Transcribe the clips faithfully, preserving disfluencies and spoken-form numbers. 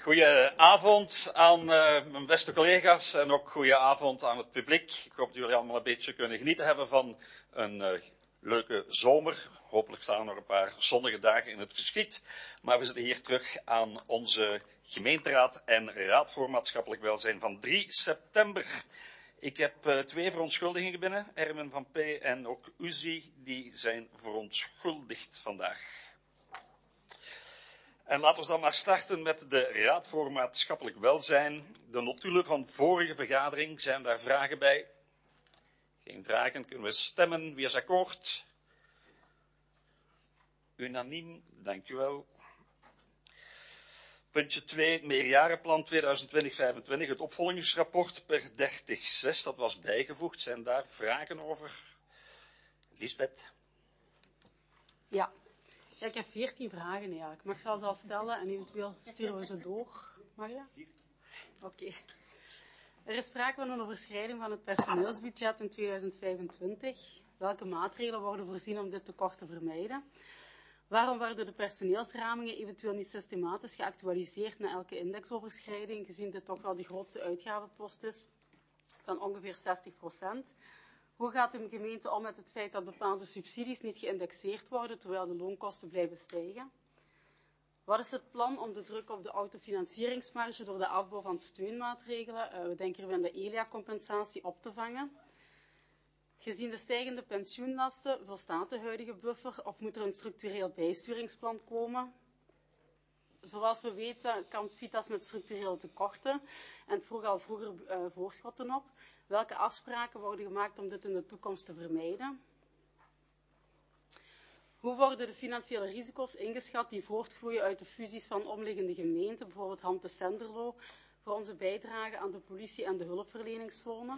Goedenavond aan uh, mijn beste collega's en ook goedenavond aan het publiek. Ik hoop dat jullie allemaal een beetje kunnen genieten hebben van een uh, leuke zomer. Hopelijk staan er nog een paar zonnige dagen in het verschiet. Maar we zitten hier terug aan onze gemeenteraad en raad voor maatschappelijk welzijn van drie september. Ik heb uh, twee verontschuldigingen binnen, Erwin van P. en ook Uzi, die zijn verontschuldigd vandaag. En laten we dan maar starten met de Raad voor Maatschappelijk Welzijn. De notulen van vorige vergadering, zijn daar vragen bij? Geen vragen, kunnen we stemmen. Wie is akkoord? Unaniem, dank u wel. Puntje twee, meerjarenplan tweeduizend twintig tot vijfentwintig, het opvolgingsrapport per dertig zes, dat was bijgevoegd. Zijn daar vragen over? Lisbeth? Ja. Ja, ik heb veertien vragen eigenlijk. Ik mag ze al stellen en eventueel sturen we ze door. Mag je? Oké. Okay. Er is sprake van een overschrijding van het personeelsbudget in tweeduizend vijfentwintig. Welke maatregelen worden voorzien om dit tekort te vermijden? Waarom worden de personeelsramingen eventueel niet systematisch geactualiseerd na elke indexoverschrijding, gezien dit toch wel de grootste uitgavenpost is van ongeveer zestig procent? Hoe gaat de gemeente om met het feit dat bepaalde subsidies niet geïndexeerd worden, terwijl de loonkosten blijven stijgen? Wat is het plan om de druk op de autofinancieringsmarge door de afbouw van steunmaatregelen, uh, we denken hier aan de E L I A-compensatie, op te vangen? Gezien de stijgende pensioenlasten, volstaat de huidige buffer of moet er een structureel bijsturingsplan komen? Zoals we weten kampt Vitas met structurele tekorten en het vroeg al vroeger uh, voorschotten op. Welke afspraken worden gemaakt om dit in de toekomst te vermijden? Hoe worden de financiële risico's ingeschat die voortvloeien uit de fusies van omliggende gemeenten, bijvoorbeeld Hamte-Senderlo, voor onze bijdrage aan de politie en de hulpverleningszone?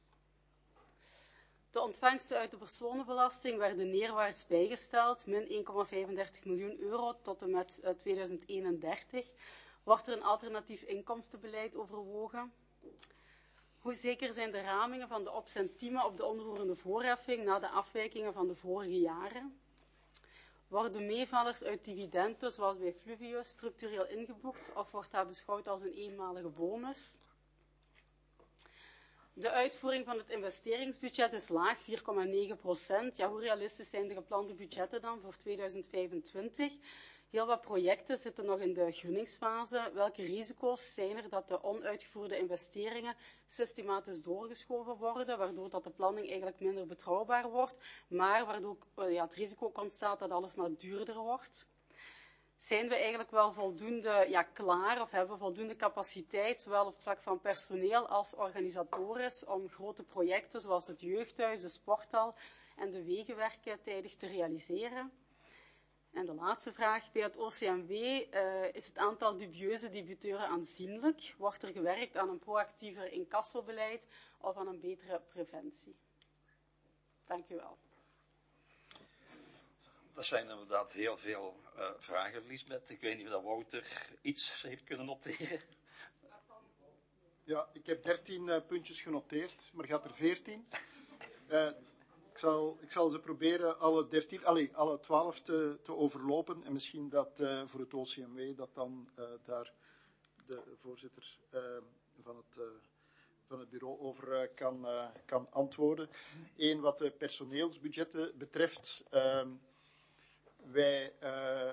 De ontvangsten uit de personenbelasting werden neerwaarts bijgesteld, min één komma vijfendertig miljoen euro tot en met uh, tweeduizend eenendertig. Wordt er een alternatief inkomstenbeleid overwogen? Hoe zeker zijn de ramingen van de opcentiemen op de onroerende voorheffing na de afwijkingen van de vorige jaren? Worden meevallers uit dividenden, zoals bij Fluvio, structureel ingeboekt of wordt dat beschouwd als een eenmalige bonus? De uitvoering van het investeringsbudget is laag, vier komma negen procent. Ja, hoe realistisch zijn de geplande budgetten dan voor tweeduizend vijfentwintig? Heel wat projecten zitten nog in de gunningsfase. Welke risico's zijn er dat de onuitgevoerde investeringen systematisch doorgeschoven worden, waardoor dat de planning eigenlijk minder betrouwbaar wordt, maar waardoor ja, het risico ontstaat dat alles maar duurder wordt? Zijn we eigenlijk wel voldoende ja, klaar of hebben we voldoende capaciteit, zowel op het vlak van personeel als organisatorisch, om grote projecten zoals het jeugdhuis, de sporthal en de wegenwerken tijdig te realiseren? En de laatste vraag, bij het O C M W uh, is het aantal dubieuze debiteuren aanzienlijk. Wordt er gewerkt aan een proactiever incassobeleid of aan een betere preventie? Dank u wel. Dat zijn inderdaad heel veel uh, vragen, Lisbeth. Ik weet niet of dat Wouter iets heeft kunnen noteren. Ja, ik heb dertien uh, puntjes genoteerd, maar gaat er veertien. Uh, ik, zal, ik zal ze proberen alle dertien, allee, alle twaalf te, te overlopen. En misschien dat uh, voor het O C M W dat dan uh, daar de voorzitter uh, van het... Uh, van het bureau over uh, kan, uh, kan antwoorden. Eén, wat de personeelsbudgetten betreft. Uh, wij, uh,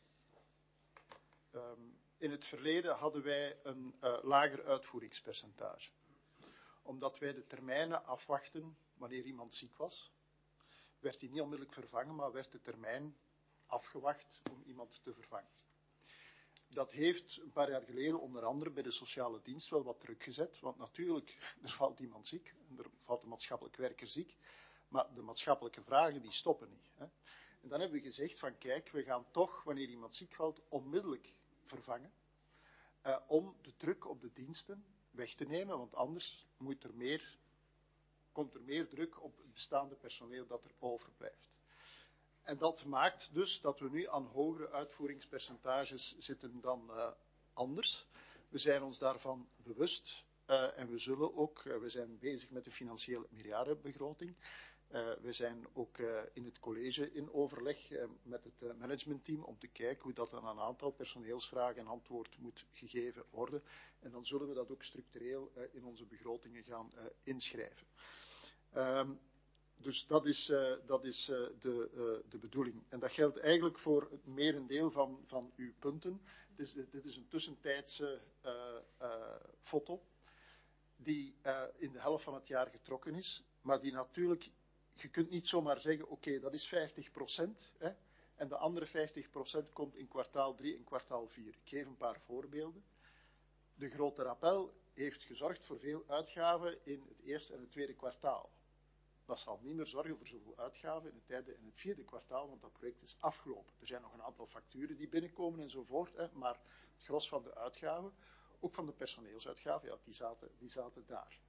um, in het verleden hadden wij een uh, lager uitvoeringspercentage. Omdat wij de termijnen afwachten wanneer iemand ziek was. Werd die niet onmiddellijk vervangen, maar werd de termijn afgewacht om iemand te vervangen. Dat heeft een paar jaar geleden onder andere bij de sociale dienst wel wat druk gezet. Want natuurlijk, er valt iemand ziek, er valt een maatschappelijk werker ziek. Maar de maatschappelijke vragen die stoppen niet. Hè. En dan hebben we gezegd van kijk, we gaan toch, wanneer iemand ziek valt, onmiddellijk vervangen. Uh, om de druk op de diensten weg te nemen, want anders moet er meer, komt er meer druk op het bestaande personeel dat er overblijft. En dat maakt dus dat we nu aan hogere uitvoeringspercentages zitten dan uh, anders. We zijn ons daarvan bewust uh, en we zullen ook, uh, we zijn bezig met de financiële meerjarenbegroting. Uh, we zijn ook uh, in het college in overleg uh, met het uh, managementteam om te kijken hoe dat aan een aantal personeelsvragen een antwoord moet gegeven worden. En dan zullen we dat ook structureel uh, in onze begrotingen gaan uh, inschrijven. Um, dus dat is, uh, dat is uh, de, uh, de bedoeling. En dat geldt eigenlijk voor het merendeel van, van uw punten. Dus dit, dit is een tussentijdse uh, uh, foto die uh, in de helft van het jaar getrokken is, maar die natuurlijk, je kunt niet zomaar zeggen, oké, okay, dat is vijftig procent, hè, en de andere vijftig procent komt in kwartaal drie en kwartaal vier. Ik geef een paar voorbeelden. De grote rappel heeft gezorgd voor veel uitgaven in het eerste en het tweede kwartaal. Dat zal niet meer zorgen voor zoveel uitgaven in het derde en het vierde kwartaal, want dat project is afgelopen. Er zijn nog een aantal facturen die binnenkomen enzovoort, hè, maar het gros van de uitgaven, ook van de personeelsuitgaven, ja, die zaten, die zaten daar.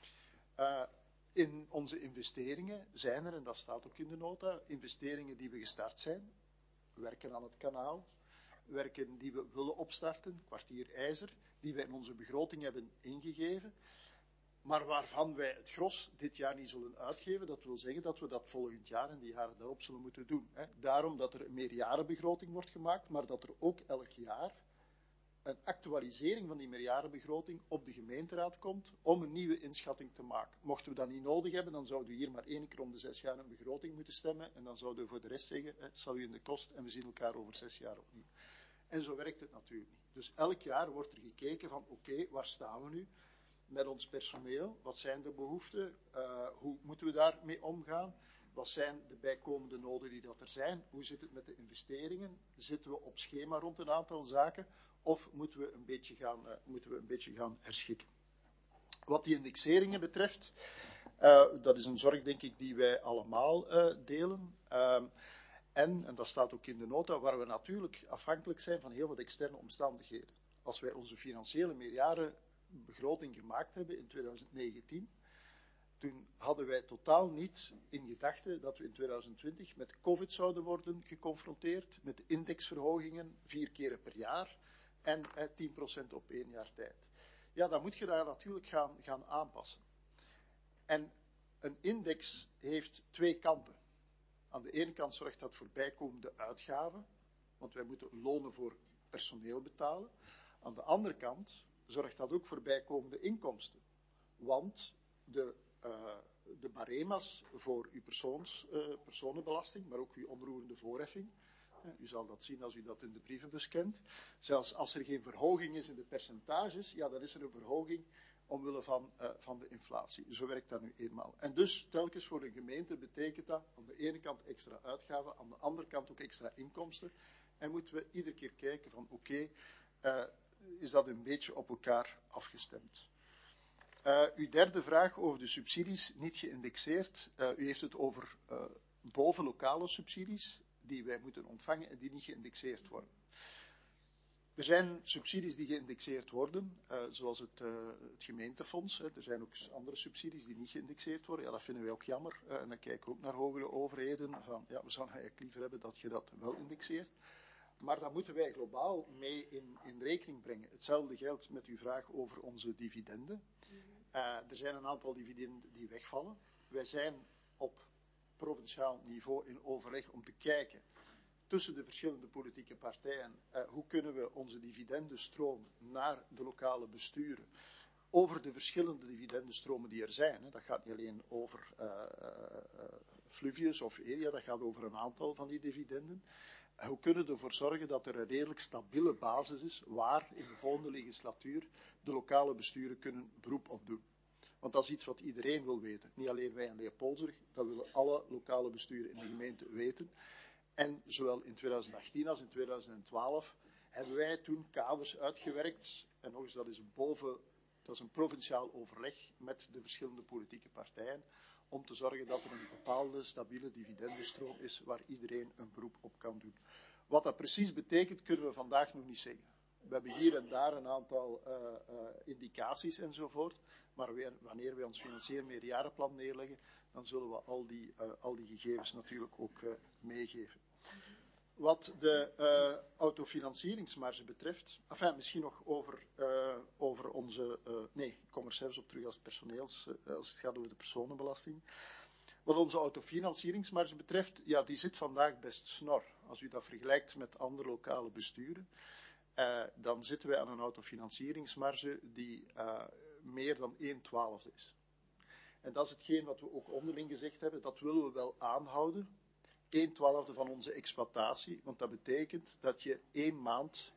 Uh, in onze investeringen zijn er, en dat staat ook in de nota, investeringen die we gestart zijn. Werken aan het kanaal, werken die we willen opstarten, kwartier IJzer, die wij in onze begroting hebben ingegeven, maar waarvan wij het gros dit jaar niet zullen uitgeven. Dat wil zeggen dat we dat volgend jaar en die jaren daarop zullen moeten doen. Hè. Daarom dat er een meerjarenbegroting wordt gemaakt, maar dat er ook elk jaar een actualisering van die meerjarenbegroting op de gemeenteraad komt om een nieuwe inschatting te maken. Mochten we dat niet nodig hebben, dan zouden we hier maar één keer om de zes jaar een begroting moeten stemmen en dan zouden we voor de rest zeggen, eh, zal u in de kost en we zien elkaar over zes jaar opnieuw. En zo werkt het natuurlijk niet. Dus elk jaar wordt er gekeken van, oké, okay, waar staan we nu met ons personeel? Wat zijn de behoeften? Uh, hoe moeten we daarmee omgaan? Wat zijn de bijkomende noden die dat er zijn? Hoe zit het met de investeringen? Zitten we op schema rond een aantal zaken? Of moeten we een beetje gaan, uh, moeten we een beetje gaan herschikken? Wat die indexeringen betreft, uh, dat is een zorg, denk ik, die wij allemaal uh, delen. Uh, en, en dat staat ook in de nota, waar we natuurlijk afhankelijk zijn van heel wat externe omstandigheden. Als wij onze financiële meerjarenbegroting gemaakt hebben in twintig negentien, toen hadden wij totaal niet in gedachte dat we in twintig twintig met COVID zouden worden geconfronteerd, met indexverhogingen vier keren per jaar en eh, tien procent op één jaar tijd. Ja, dan moet je daar natuurlijk gaan, gaan aanpassen. En een index heeft twee kanten. Aan de ene kant zorgt dat voor bijkomende uitgaven, want wij moeten lonen voor personeel betalen. Aan de andere kant zorgt dat ook voor bijkomende inkomsten, want de Uh, de barema's voor uw persoons, uh, personenbelasting, maar ook uw onroerende voorheffing. Uh, u zal dat zien als u dat in de brievenbus kent. Zelfs als er geen verhoging is in de percentages, ja, dan is er een verhoging omwille van, uh, van de inflatie. Zo werkt dat nu eenmaal. En dus telkens voor een gemeente betekent dat aan de ene kant extra uitgaven, aan de andere kant ook extra inkomsten. En moeten we iedere keer kijken van oké, okay, uh, is dat een beetje op elkaar afgestemd. Uh, uw derde vraag over de subsidies niet geïndexeerd. Uh, u heeft het over uh, bovenlokale subsidies die wij moeten ontvangen en die niet geïndexeerd worden. Er zijn subsidies die geïndexeerd worden, uh, zoals het, uh, het gemeentefonds. Hè. Er zijn ook andere subsidies die niet geïndexeerd worden. Ja, dat vinden wij ook jammer. Uh, en dan kijken we ook naar hogere overheden. Van, ja, we zouden eigenlijk liever hebben dat je dat wel indexeert. Maar dat moeten wij globaal mee in, in rekening brengen. Hetzelfde geldt met uw vraag over onze dividenden. Uh, er zijn een aantal dividenden die wegvallen. Wij zijn op provinciaal niveau in overleg om te kijken tussen de verschillende politieke partijen, uh, hoe kunnen we onze dividendenstroom naar de lokale besturen, over de verschillende dividendenstromen die er zijn. Hè. Dat gaat niet alleen over uh, uh, Fluvius of Eria, dat gaat over een aantal van die dividenden. Uh, hoe kunnen we ervoor zorgen dat er een redelijk stabiele basis is waar in de volgende legislatuur de lokale besturen kunnen beroep op doen. Want dat is iets wat iedereen wil weten. Niet alleen wij in Leopoldstad, dat willen alle lokale besturen in de gemeente weten. En zowel in twintig achttien als in twintig twaalf hebben wij toen kaders uitgewerkt. En nog eens, dat is een, boven, dat is een provinciaal overleg met de verschillende politieke partijen. Om te zorgen dat er een bepaalde stabiele dividendenstroom is waar iedereen een beroep op kan doen. Wat dat precies betekent, kunnen we vandaag nog niet zeggen. We hebben hier en daar een aantal uh, uh, indicaties enzovoort. Maar we, wanneer we ons financieel meerjarenplan neerleggen, dan zullen we al die, uh, al die gegevens natuurlijk ook uh, meegeven. Wat de uh, autofinancieringsmarge betreft, enfin, misschien nog over, uh, over onze, uh, nee, ik kom er zelfs op terug als personeels, uh, als het gaat over de personenbelasting. Wat onze autofinancieringsmarge betreft, ja, die zit vandaag best snor. Als u dat vergelijkt met andere lokale besturen, uh, dan zitten wij aan een autofinancieringsmarge die uh, meer dan een twaalfde is. En dat is hetgeen wat we ook onderling gezegd hebben, dat willen we wel aanhouden. een twaalfde van onze exploitatie, want dat betekent dat je één maand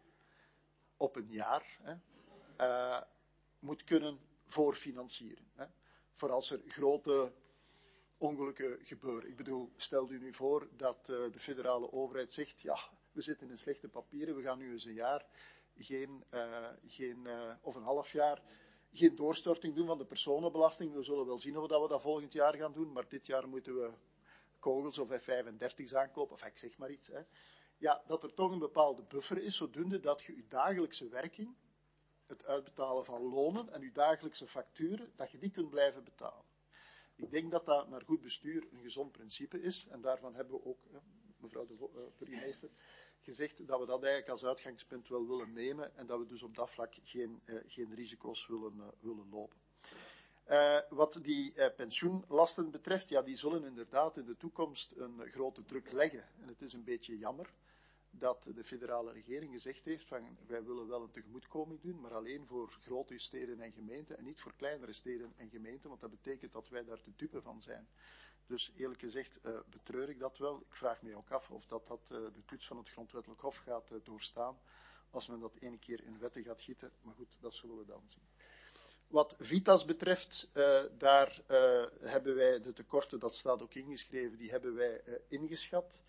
op een jaar hè, uh, moet kunnen voorfinancieren. Hè, voor als er grote ongelukken gebeuren. Ik bedoel, stel u nu voor dat uh, de federale overheid zegt, ja, we zitten in slechte papieren, we gaan nu eens een jaar, geen, uh, geen, uh, of een half jaar, geen doorstorting doen van de personenbelasting. We zullen wel zien of we dat volgend jaar gaan doen, maar dit jaar moeten we kogels of F vijfendertig's aankopen, of ik zeg maar iets. Hè. Ja, dat er toch een bepaalde buffer is, zodoende dat je je dagelijkse werking, het uitbetalen van lonen en je dagelijkse facturen, dat je die kunt blijven betalen. Ik denk dat dat naar goed bestuur een gezond principe is, en daarvan hebben we ook, hè, mevrouw de uh, burgemeester, gezegd dat we dat eigenlijk als uitgangspunt wel willen nemen en dat we dus op dat vlak geen, uh, geen risico's willen, uh, willen lopen. Uh, wat die uh, pensioenlasten betreft, ja, die zullen inderdaad in de toekomst een uh, grote druk leggen. En het is een beetje jammer dat de federale regering gezegd heeft van wij willen wel een tegemoetkoming doen, maar alleen voor grote steden en gemeenten en niet voor kleinere steden en gemeenten, want dat betekent dat wij daar de dupe van zijn. Dus eerlijk gezegd uh, betreur ik dat wel. Ik vraag me ook af of dat, dat uh, de toets van het grondwettelijk hof gaat uh, doorstaan, als men dat ene keer in wetten gaat gieten. Maar goed, dat zullen we dan zien. Wat Vitas betreft, uh, daar uh, hebben wij de tekorten, dat staat ook ingeschreven, die hebben wij uh, ingeschat.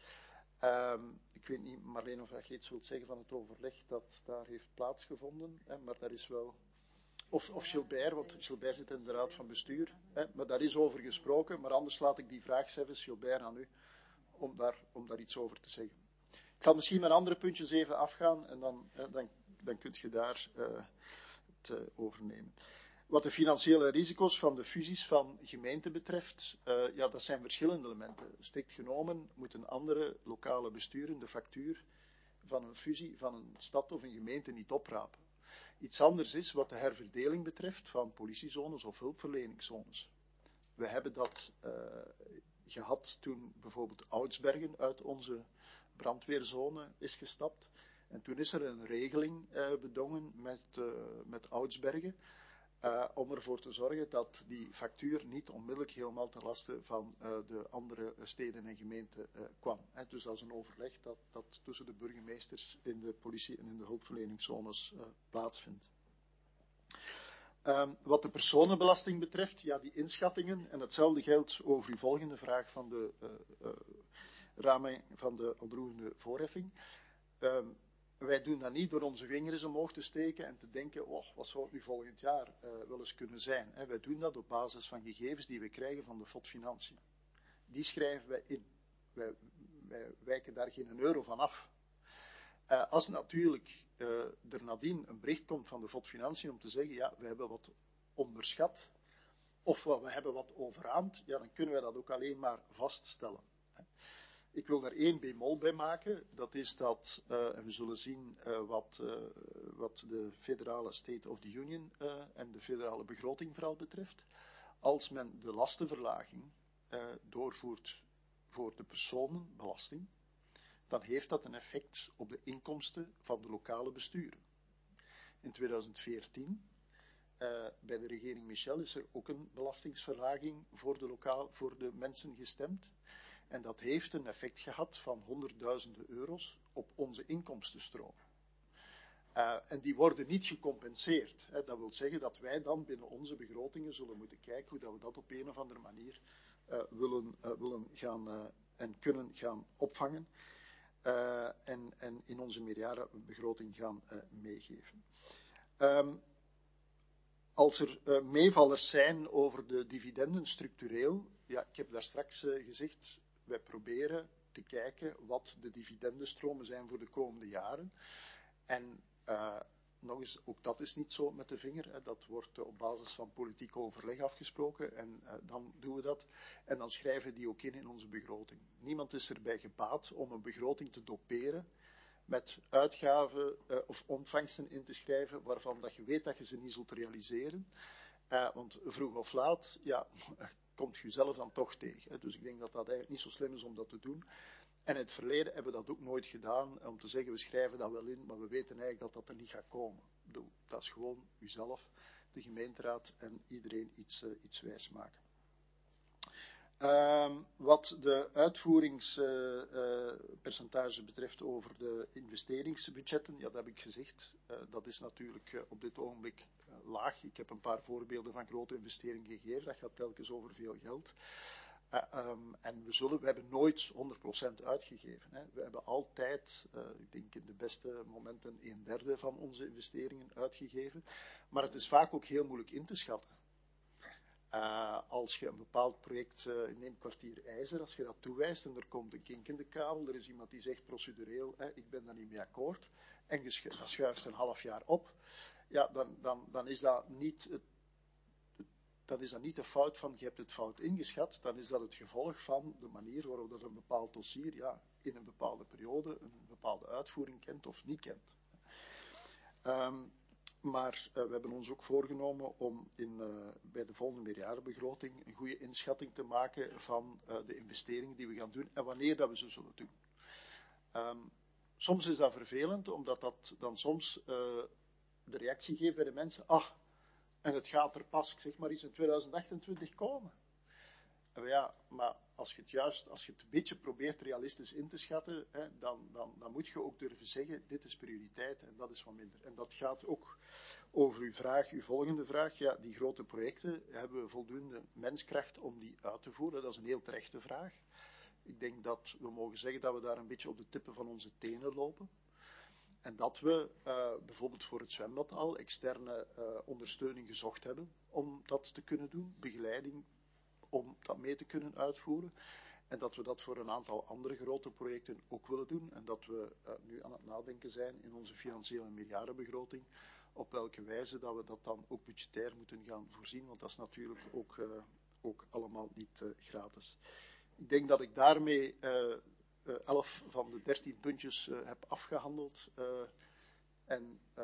Um, ik weet niet, Marleen, of je iets wilt zeggen van het overleg dat daar heeft plaatsgevonden, hè, maar daar is wel... Of, of Gilbert, want Gilbert zit in de raad van bestuur, hè, maar daar is over gesproken, maar anders laat ik die vraag zelfs, Gilbert, aan u, om daar, om daar iets over te zeggen. Ik zal misschien met andere puntjes even afgaan en dan, hè, dan, dan kunt je daar uh, het uh, overnemen. Wat de financiële risico's van de fusies van gemeenten betreft, uh, ja, dat zijn verschillende elementen. Strikt genomen moeten andere lokale besturen de factuur van een fusie van een stad of een gemeente niet oprapen. Iets anders is wat de herverdeling betreft van politiezones of hulpverleningszones. We hebben dat uh, gehad toen bijvoorbeeld Oudsbergen uit onze brandweerzone is gestapt. En toen is er een regeling uh, bedongen met, uh, met Oudsbergen. Uh, om ervoor te zorgen dat die factuur niet onmiddellijk helemaal ten laste van uh, de andere steden en gemeenten uh, kwam. He, dus dat is een overleg dat, dat tussen de burgemeesters in de politie en in de hulpverleningszones uh, plaatsvindt. Um, wat de personenbelasting betreft, ja, die inschattingen, en hetzelfde geldt over uw volgende vraag van de uh, uh, raming van de onroerende voorheffing. Um, Wij doen dat niet door onze vingers omhoog te steken en te denken, oh, wat zou het nu volgend jaar uh, wel eens kunnen zijn. Hè? Wij doen dat op basis van gegevens die we krijgen van de F O D Financiën. Die schrijven wij in. Wij, wij wijken daar geen euro van af. Uh, als natuurlijk uh, er nadien een bericht komt van de F O D Financiën om te zeggen, ja, we hebben wat onderschat, of we hebben wat overaamd, ja, dan kunnen wij dat ook alleen maar vaststellen. Hè? Ik wil daar één bemol bij maken, dat is dat, uh, en we zullen zien uh, wat, uh, wat de federale State of the Union uh, en de federale begroting vooral betreft. Als men de lastenverlaging uh, doorvoert voor de personenbelasting, dan heeft dat een effect op de inkomsten van de lokale besturen. In tweeduizend veertien, uh, bij de regering Michel, is er ook een belastingsverlaging voor de, lokaal, voor de mensen gestemd. En dat heeft een effect gehad van honderdduizenden euro's op onze inkomstenstroom. Uh, en die worden niet gecompenseerd. Hè. Dat wil zeggen dat wij dan binnen onze begrotingen zullen moeten kijken hoe dat we dat op een of andere manier uh, willen, uh, willen gaan uh, en kunnen gaan opvangen. Uh, en, en in onze meerjarenbegroting gaan uh, meegeven. Um, Als er uh, meevallers zijn over de dividenden structureel, ja, ik heb daar straks uh, gezegd, wij proberen te kijken wat de dividendenstromen zijn voor de komende jaren. En uh, nog eens, ook dat is niet zo met de vinger, hè, dat wordt uh, op basis van politiek overleg afgesproken en uh, dan doen we dat. En dan schrijven we die ook in in onze begroting. Niemand is erbij gebaat om een begroting te doperen met uitgaven uh, of ontvangsten in te schrijven waarvan dat je weet dat je ze niet zult realiseren. Uh, want vroeg of laat, ja, komt je zelf dan toch tegen. Hè. Dus ik denk dat dat eigenlijk niet zo slim is om dat te doen. En in het verleden hebben we dat ook nooit gedaan, om te zeggen, we schrijven dat wel in, maar we weten eigenlijk dat dat er niet gaat komen. Ik bedoel, dat is gewoon uzelf, de gemeenteraad en iedereen iets, uh, iets wijsmaken. Um, wat de uitvoeringspercentage uh, uh, betreft over de investeringsbudgetten, ja, dat heb ik gezegd. Uh, dat is natuurlijk uh, op dit ogenblik uh, laag. Ik heb een paar voorbeelden van grote investeringen gegeven. Dat gaat telkens over veel geld. Uh, um, en we, zullen, we hebben nooit honderd procent uitgegeven. Hè. We hebben altijd, uh, ik denk in de beste momenten, een derde van onze investeringen uitgegeven. Maar het is vaak ook heel moeilijk in te schatten. Uh, als je een bepaald project, uh, neem kwartier IJzer, als je dat toewijst en er komt een kink in de kabel, er is iemand die zegt procedureel, hè, ik ben daar niet mee akkoord, en je schu- dat schuift een half jaar op, ja, dan, dan, dan, is dat niet het, het, dan is dat niet de fout van, je hebt het fout ingeschat, dan is dat het gevolg van de manier waarop dat een bepaald dossier, ja, in een bepaalde periode een bepaalde uitvoering kent of niet kent. Um, Maar uh, we hebben ons ook voorgenomen om in, uh, bij de volgende meerjarenbegroting een goede inschatting te maken van uh, de investeringen die we gaan doen en wanneer dat we ze zullen doen. Um, soms is dat vervelend, omdat dat dan soms uh, de reactie geeft bij de mensen, ah, en het gaat er pas, ik zeg maar iets in tweeduizend achtentwintig komen. Uh, ja, maar als je het juist, als je het een beetje probeert realistisch in te schatten, hè, dan, dan, dan moet je ook durven zeggen, dit is prioriteit en dat is wat minder. En dat gaat ook over uw vraag, uw volgende vraag. Ja, die grote projecten, hebben we voldoende menskracht om die uit te voeren? Dat is een heel terechte vraag. Ik denk dat we mogen zeggen dat we daar een beetje op de tippen van onze tenen lopen. En dat we uh, bijvoorbeeld voor het zwembad al externe uh, ondersteuning gezocht hebben om dat te kunnen doen, begeleiding om dat mee te kunnen uitvoeren. En dat we dat voor een aantal andere grote projecten ook willen doen. En dat we uh, nu aan het nadenken zijn in onze financiële meerjarenbegroting op welke wijze dat we dat dan ook budgetair moeten gaan voorzien. Want dat is natuurlijk ook, uh, ook allemaal niet uh, gratis. Ik denk dat ik daarmee uh, uh, elf van de dertien puntjes uh, heb afgehandeld. Uh, en... Uh,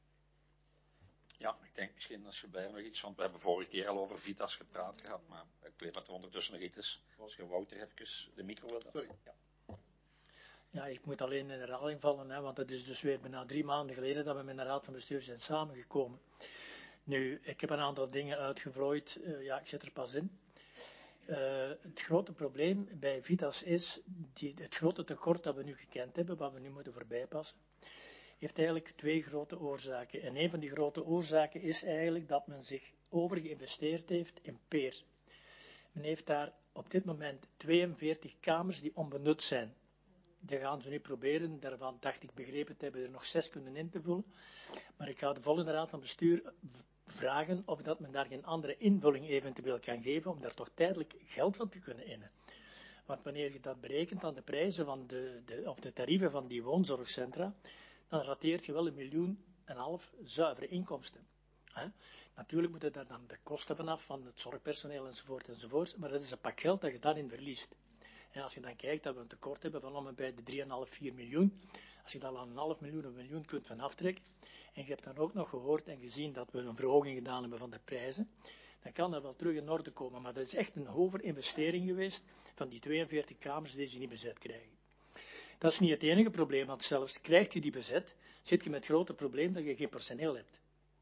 Ja, ik denk misschien als je bij nog iets, want we hebben vorige keer al over Vitas gepraat gehad, maar ik weet dat er ondertussen nog iets is. Als je Wouter even de micro wil. Sorry. Ja. Ja, ik moet alleen in herhaling vallen, hè, want het is dus weer bijna drie maanden geleden dat we met de Raad van Bestuur zijn samengekomen. Nu, ik heb een aantal dingen uitgevlooid, uh, ja, ik zit er pas in. Uh, het grote probleem bij Vitas is, die, het grote tekort dat we nu gekend hebben, wat we nu moeten voorbijpassen, heeft eigenlijk twee grote oorzaken. En een van die grote oorzaken is eigenlijk dat men zich overgeïnvesteerd heeft in peer. Men heeft daar op dit moment tweeënveertig kamers die onbenut zijn. Die gaan ze nu proberen, daarvan dacht ik begrepen te hebben, er nog zes kunnen in te vullen. Maar ik ga de volgende raad van bestuur vragen of dat men daar geen andere invulling eventueel kan geven, om daar toch tijdelijk geld van te kunnen innen. Want wanneer je dat berekent aan de prijzen van de, de, of de tarieven van die woonzorgcentra, dan rateert je wel een miljoen en een half zuivere inkomsten. He? Natuurlijk moeten daar dan de kosten vanaf van het zorgpersoneel enzovoort enzovoort, maar dat is een pak geld dat je daarin verliest. En als je dan kijkt dat we een tekort hebben van om en bij de drie komma vijf, vier miljoen, als je daar al een half miljoen of een miljoen kunt van aftrekken, en je hebt dan ook nog gehoord en gezien dat we een verhoging gedaan hebben van de prijzen, dan kan dat wel terug in orde komen. Maar dat is echt een overinvestering geweest van die tweeënveertig kamers die ze niet bezet krijgen. Dat is niet het enige probleem, want zelfs krijg je die bezet, zit je met het grote probleem dat je geen personeel hebt.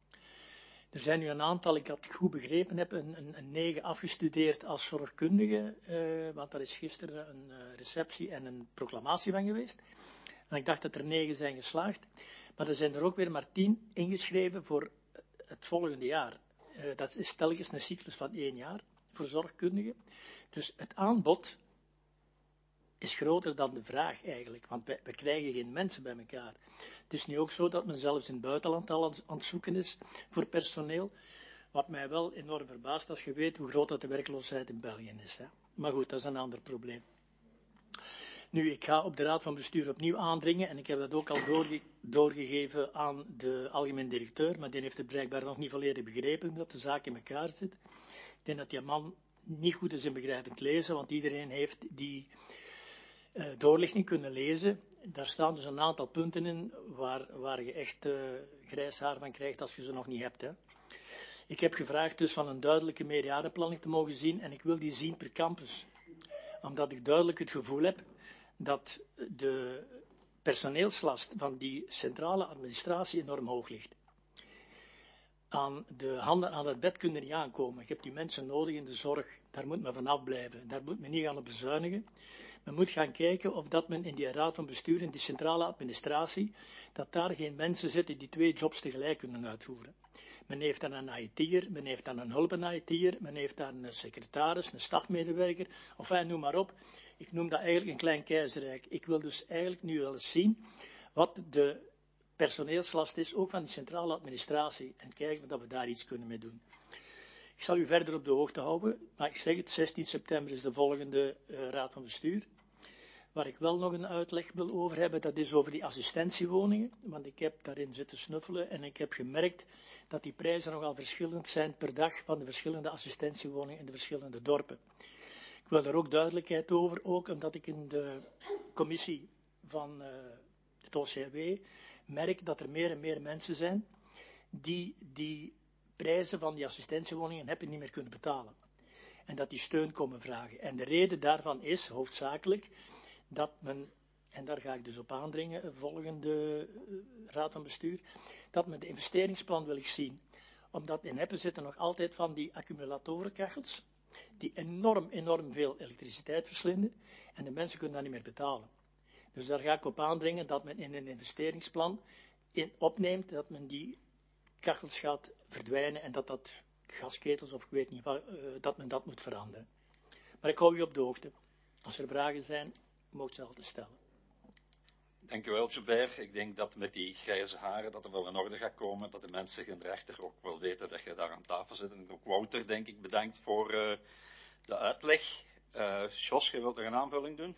Er zijn nu een aantal, ik had het goed begrepen heb, een, een, een negen afgestudeerd als zorgkundige, uh, want daar is gisteren een uh, receptie en een proclamatie van geweest. En ik dacht dat er negen zijn geslaagd, maar er zijn er ook weer maar tien ingeschreven voor het volgende jaar. Uh, dat is telkens een cyclus van één jaar voor zorgkundigen. Dus het aanbod is groter dan de vraag eigenlijk, want we, we krijgen geen mensen bij elkaar. Het is nu ook zo dat men zelfs in het buitenland al aan, aan het zoeken is voor personeel, wat mij wel enorm verbaast als je weet hoe groot dat de werkloosheid in België is. Hè. Maar goed, dat is een ander probleem. Nu, ik ga op de raad van bestuur opnieuw aandringen en ik heb dat ook al doorge, doorgegeven aan de algemeen directeur, maar die heeft het blijkbaar nog niet volledig begrepen dat de zaak in elkaar zit. Ik denk dat die man niet goed is in begrijpend lezen, want iedereen heeft die Uh, doorlichting kunnen lezen. Daar staan dus een aantal punten in waar, waar je echt uh, grijs haar van krijgt als je ze nog niet hebt. Hè. Ik heb gevraagd dus van een duidelijke meerjarenplanning te mogen zien en ik wil die zien per campus. Omdat ik duidelijk het gevoel heb dat de personeelslast van die centrale administratie enorm hoog ligt. Aan de handen aan het bed kunnen niet aankomen. Ik heb die mensen nodig in de zorg. Daar moet men vanaf blijven. Daar moet men niet gaan op bezuinigen. Men moet gaan kijken of dat men in die raad van bestuur, in die centrale administratie, dat daar geen mensen zitten die twee jobs tegelijk kunnen uitvoeren. Men heeft dan een I T'er, men heeft dan een hulp-I T'er, men heeft dan een secretaris, een stafmedewerker, of enfin, noem maar op. Ik noem dat eigenlijk een klein keizerrijk. Ik wil dus eigenlijk nu wel eens zien wat de personeelslast is, ook van die centrale administratie, en kijken of we daar iets kunnen mee doen. Ik zal u verder op de hoogte houden, maar ik zeg het, zestien september is de volgende uh, raad van bestuur. Waar ik wel nog een uitleg wil over hebben, dat is over die assistentiewoningen, want ik heb daarin zitten snuffelen en ik heb gemerkt dat die prijzen nogal verschillend zijn per dag van de verschillende assistentiewoningen in de verschillende dorpen. Ik wil daar ook duidelijkheid over, ook omdat ik in de commissie van uh, het O C W merk dat er meer en meer mensen zijn die die prijzen van die assistentiewoningen hebben niet meer kunnen betalen. En dat die steun komen vragen. En de reden daarvan is hoofdzakelijk dat men, en daar ga ik dus op aandringen, volgende uh, raad van bestuur, dat men de investeringsplan wil ik zien. Omdat in Heppen zitten nog altijd van die accumulatorenkachels, die enorm, enorm veel elektriciteit verslinden, en de mensen kunnen dat niet meer betalen. Dus daar ga ik op aandringen dat men in een investeringsplan in opneemt, dat men die kachels gaat verdwijnen en dat dat gasketels of ik weet niet wat, uh, dat men dat moet veranderen. Maar ik hou u op de hoogte. Als er vragen zijn, mocht ze altijd stellen. Dank u wel, Gilbert. Ik denk dat met die grijze haren dat er wel in orde gaat komen, dat de mensen in de rechter ook wel weten dat je daar aan tafel zit. En ook Wouter, denk ik, bedankt voor uh, de uitleg. Uh, Jos, je wilt nog een aanvulling doen?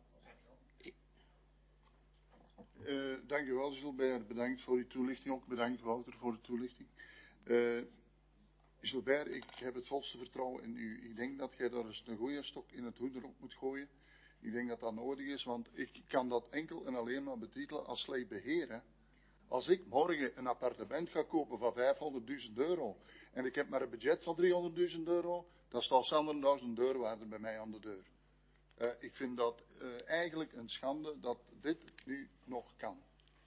Uh, dank u wel, Gilbert. Bedankt voor uw toelichting. Ook bedankt, Wouter, voor de toelichting. Uh, Gilbert, ik heb het volste vertrouwen in u. Ik denk dat jij daar eens een goede stok in het hoenderhok moet gooien. Ik denk dat dat nodig is, want ik kan dat enkel en alleen maar betitelen als slecht beheer. Hè. Als ik morgen een appartement ga kopen van vijfhonderdduizend euro en ik heb maar een budget van driehonderdduizend euro, dan staat honderdduizend deurwaarde bij mij aan de deur. Uh, ik vind dat uh, eigenlijk een schande dat dit nu nog kan.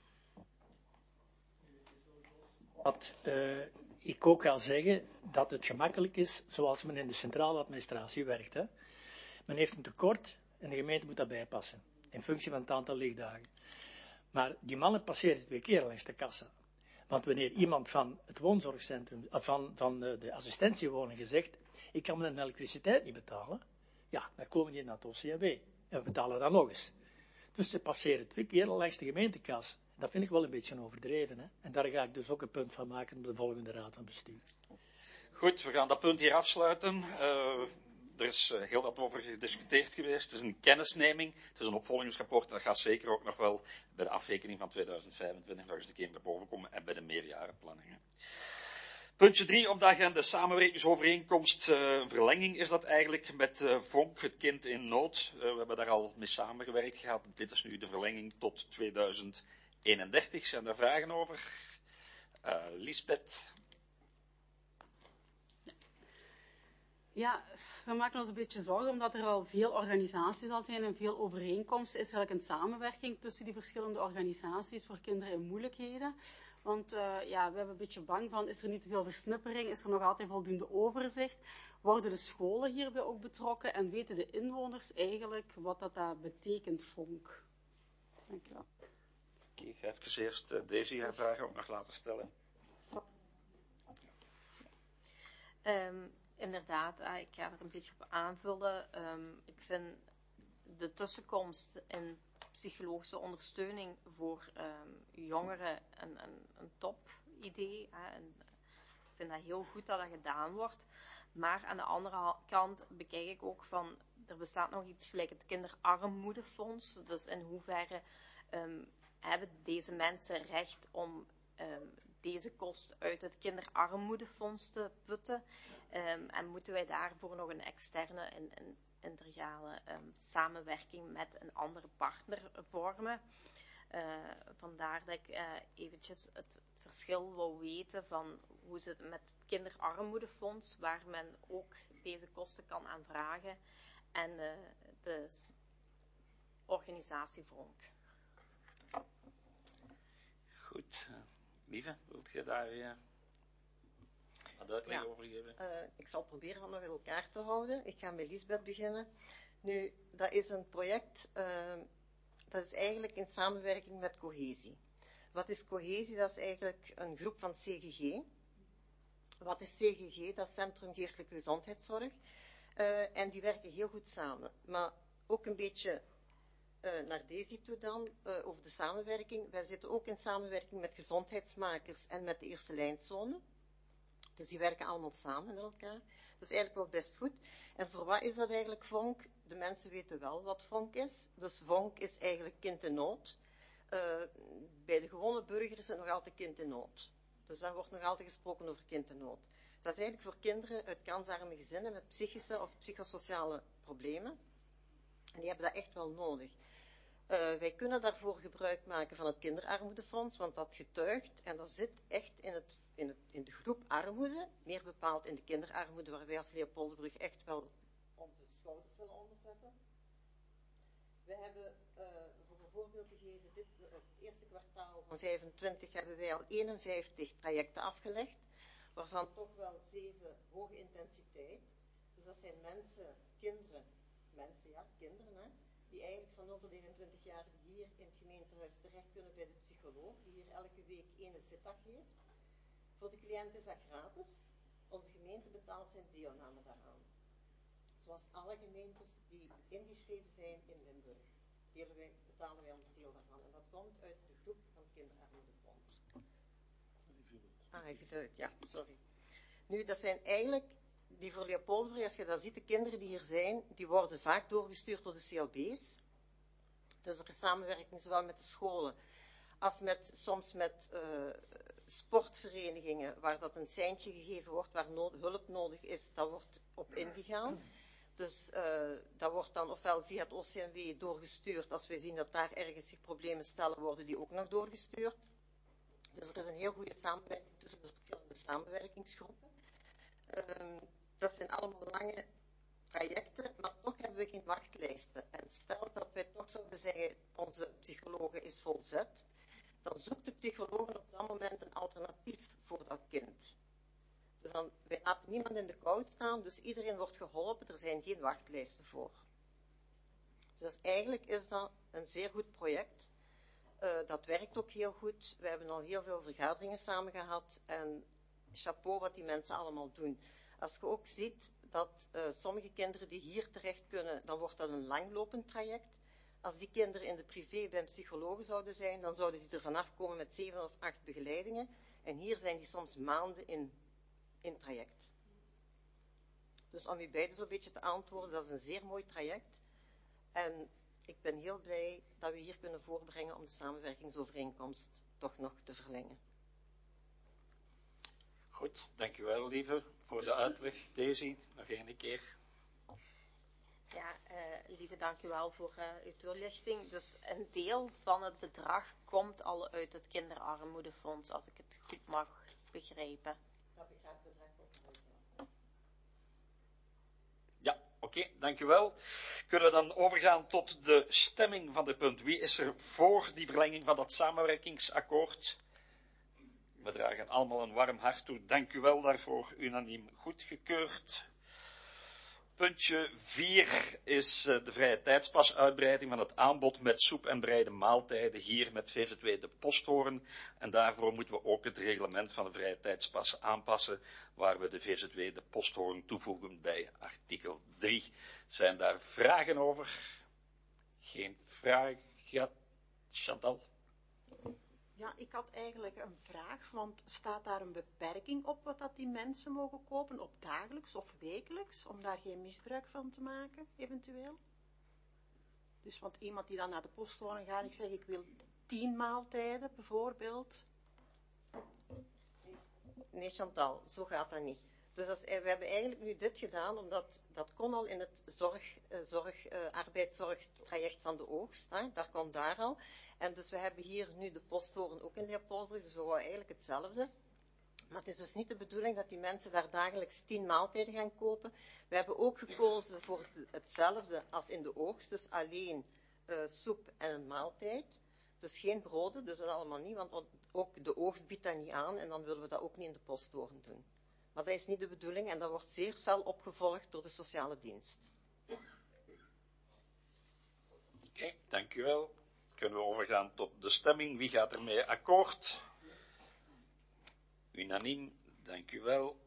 Wat uh, ik ook ga zeggen, dat het gemakkelijk is zoals men in de centrale administratie werkt. Hè. Men heeft een tekort en de gemeente moet dat bijpassen, in functie van het aantal lichtdagen. Maar die mannen passeren twee keer langs de kassa. Want wanneer iemand van het woonzorgcentrum, van, van de assistentiewoning zegt, ik kan mijn elektriciteit niet betalen, ja, dan komen die naar het O C W en we betalen dat nog eens. Dus ze passeren twee keer langs de gemeentekas. Dat vind ik wel een beetje overdreven. Hè? En daar ga ik dus ook een punt van maken op de volgende raad van bestuur. Goed, we gaan dat punt hier afsluiten. Uh, er is uh, heel wat over gediscuteerd geweest. Het is een kennisneming, het is een opvolgingsrapport. Dat gaat zeker ook nog wel bij de afrekening van tweeduizend vijfentwintig nog eens een keer naar boven komen en bij de meerjarenplanningen. Puntje drie op de agenda, samenwerkingsovereenkomst, uh, verlenging is dat eigenlijk met uh, Vonk, het kind in nood. Uh, we hebben daar al mee samengewerkt gehad. Dit is nu de verlenging tot tweeduizend eenendertig. Zijn er vragen over? Uh, Lisbeth? Ja, we maken ons een beetje zorgen omdat er al veel organisaties al zijn en veel overeenkomsten. Is er eigenlijk een samenwerking tussen die verschillende organisaties voor kinderen in moeilijkheden? Want uh, ja, we hebben een beetje bang van, is er niet te veel versnippering? Is er nog altijd voldoende overzicht? Worden de scholen hierbij ook betrokken? En weten de inwoners eigenlijk wat dat, dat betekent, Vonk? Dank je wel. Ik ga even eerst uh, deze haar vraag ook nog laten stellen. Zo. Um, inderdaad, uh, ik ga er een beetje op aanvullen. Um, ik vind de tussenkomst in psychologische ondersteuning voor um, jongeren een, een, een top idee. Hè. En ik vind dat heel goed dat dat gedaan wordt. Maar aan de andere kant bekijk ik ook van, er bestaat nog iets gelijk het kinderarmoedefonds. Dus in hoeverre um, hebben deze mensen recht om um, deze kost uit het kinderarmoedefonds te putten? Um, en moeten wij daarvoor nog een externe en, en integrale um, samenwerking met een andere partner vormen? Uh, vandaar dat ik uh, eventjes het verschil wou weten van hoe zit het met het kinderarmoedefonds, waar men ook deze kosten kan aanvragen, en uh, de organisatie Vonk. Goed. Uh, Lieve, wilt je daar uh, wat uitleg ja, over geven? Uh, ik zal proberen van nog in elkaar te houden. Ik ga met Lisbeth beginnen. Nu, dat is een project, uh, dat is eigenlijk in samenwerking met Cohesie. Wat is Cohesie? Dat is eigenlijk een groep van C G G. Wat is C G G? Dat is Centrum Geestelijke Gezondheidszorg. Uh, en die werken heel goed samen. Maar ook een beetje uh, naar Daisy toe dan, uh, over de samenwerking. Wij zitten ook in samenwerking met gezondheidsmakers en met de eerste lijnzone. Dus die werken allemaal samen met elkaar. Dat is eigenlijk wel best goed. En voor wat is dat eigenlijk Vonk? De mensen weten wel wat Vonk is. Dus Vonk is eigenlijk kind in nood. Uh, bij de gewone burger is het nog altijd kind in nood. Dus daar wordt nog altijd gesproken over kind in nood. Dat is eigenlijk voor kinderen uit kansarme gezinnen met psychische of psychosociale problemen. En die hebben dat echt wel nodig. Uh, wij kunnen daarvoor gebruik maken van het kinderarmoedefonds, want dat getuigt en dat zit echt in, het, in, het, in de groep armoede, meer bepaald in de kinderarmoede, waar wij als Leopoldsbrug echt wel onze schouders willen onderzetten. We hebben, uh, voor een voorbeeld gegeven, dit, het eerste kwartaal van vijfentwintig hebben wij al eenenvijftig trajecten afgelegd, waarvan toch wel zeven hoge intensiteit. Dus dat zijn mensen, kinderen, mensen, ja, kinderen, hè, die eigenlijk van nul tot eenentwintig jaar die hier in het gemeentehuis terecht kunnen bij de psycholoog, die hier elke week één zitdag geeft. Voor de cliënt is dat gratis. Onze gemeente betaalt zijn deelname daaraan. Zoals alle gemeentes die ingeschreven zijn in Limburg, delen wij, betalen wij ons deel daarvan. En dat komt uit de groep van het kinderarmoedefonds. Ah, hij viel uit, ja, sorry. Nu, dat zijn eigenlijk, die voor Leopoldsbrug, als je dat ziet, de kinderen die hier zijn, die worden vaak doorgestuurd door de C L B's. Dus er is samenwerking zowel met de scholen, als met, soms met uh, sportverenigingen, waar dat een seintje gegeven wordt, waar no- hulp nodig is, daar wordt op ingegaan. Dus uh, dat wordt dan ofwel via het O C M W doorgestuurd, als we zien dat daar ergens zich problemen stellen, worden die ook nog doorgestuurd. Dus er is een heel goede samenwerking tussen de verschillende samenwerkingsgroepen. Um, dat zijn allemaal lange trajecten, maar toch hebben we geen wachtlijsten. En stel dat wij toch zouden zeggen, onze psychologe is volzet, dan zoekt de psycholoog op dat moment een alternatief voor dat kind. Dus dan, wij laten niemand in de kou staan, dus iedereen wordt geholpen, er zijn geen wachtlijsten voor. Dus eigenlijk is dat een zeer goed project. Uh, dat werkt ook heel goed. We hebben al heel veel vergaderingen samen gehad en chapeau wat die mensen allemaal doen. Als je ook ziet dat uh, sommige kinderen die hier terecht kunnen, dan wordt dat een langlopend traject. Als die kinderen in de privé bij een psycholoog zouden zijn, dan zouden die er vanaf komen met zeven of acht begeleidingen. En hier zijn die soms maanden in, in traject. Dus om u beiden zo'n beetje te antwoorden, dat is een zeer mooi traject. En ik ben heel blij dat we hier kunnen voorbrengen om de samenwerkingsovereenkomst toch nog te verlengen. Goed, dankjewel lieve voor de uitleg. Daisy, nog één keer. Ja, uh, lieve dankjewel voor uh, uw toelichting. Dus een deel van het bedrag komt al uit het kinderarmoedefonds, als ik het goed mag begrijpen. Dat bedrag komt eruit, ja. Ja, oké, okay, dankjewel. Kunnen we dan overgaan tot de stemming van dit punt. Wie is er voor die verlenging van dat samenwerkingsakkoord? We dragen allemaal een warm hart toe. Dank u wel daarvoor. Unaniem goedgekeurd. Puntje vier is uh, de vrije tijdspasuitbreiding van het aanbod met soep en bereide maaltijden hier met V Z W de Posthoorn. En daarvoor moeten we ook het reglement van de vrije tijdspas aanpassen, waar we de V Z W de Posthoorn toevoegen bij artikel drie. Zijn daar vragen over? Geen vraag? Ja, Chantal? Ja, ik had eigenlijk een vraag, want staat daar een beperking op wat dat die mensen mogen kopen, op dagelijks of wekelijks, om daar geen misbruik van te maken, eventueel? Dus, want iemand die dan naar de posthoorn gaat, ik zeg, ik wil tien maaltijden, bijvoorbeeld. Nee, Chantal, zo gaat dat niet. Dus dat is, we hebben eigenlijk nu dit gedaan, omdat dat kon al in het zorg, uh, zorg, uh, arbeidszorgtraject van de oogst. Hè? Dat kon daar al. En dus we hebben hier nu de posttoren ook in Leopoldbrug, dus we wouden eigenlijk hetzelfde. Maar het is dus niet de bedoeling dat die mensen daar dagelijks tien maaltijden gaan kopen. We hebben ook gekozen voor hetzelfde als in de oogst, dus alleen uh, soep en een maaltijd. Dus geen broden, dus dat allemaal niet, want ook de oogst biedt dat niet aan en dan willen we dat ook niet in de posttoren doen. Maar dat is niet de bedoeling en dat wordt zeer fel opgevolgd door de sociale dienst. Oké, okay, dank u wel. Kunnen we overgaan tot de stemming. Wie gaat ermee akkoord? Unaniem, dank u wel.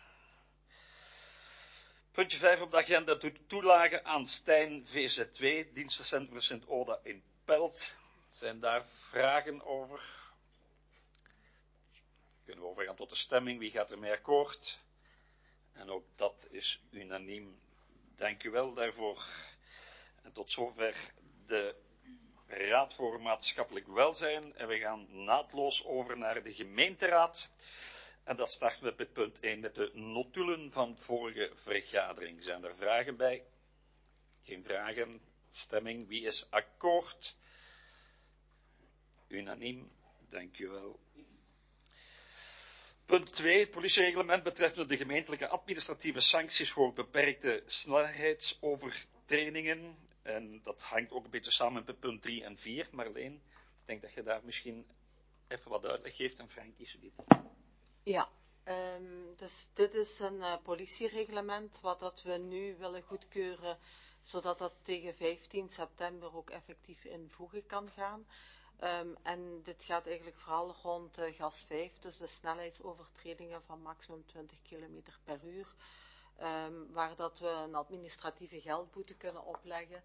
Puntje vijf op de agenda doet toelage aan Stijn V Z twee, dienstencentrum Sint-Oda in Pelt. Zijn daar vragen over? Kunnen we overgaan tot de stemming. Wie gaat ermee akkoord? En ook dat is unaniem. Dank u wel daarvoor. En tot zover de Raad voor Maatschappelijk Welzijn. En we gaan naadloos over naar de gemeenteraad. En dat starten we met punt één met de notulen van vorige vergadering. Zijn er vragen bij? Geen vragen. Stemming. Wie is akkoord? Unaniem. Dank u wel. Punt twee. Het politiereglement betreffende de gemeentelijke administratieve sancties voor beperkte snelheidsovertredingen. En dat hangt ook een beetje samen met punt drie en vier. Marleen, ik denk dat je daar misschien even wat uitleg geeft. En Frank, kies dit. Ja, um, dus dit is een uh, politiereglement wat dat we nu willen goedkeuren, zodat dat tegen vijftien september ook effectief in voege kan gaan. Um, en dit gaat eigenlijk vooral rond uh, gas vijf, dus de snelheidsovertredingen van maximum twintig kilometer per uur, um, waar dat we een administratieve geldboete kunnen opleggen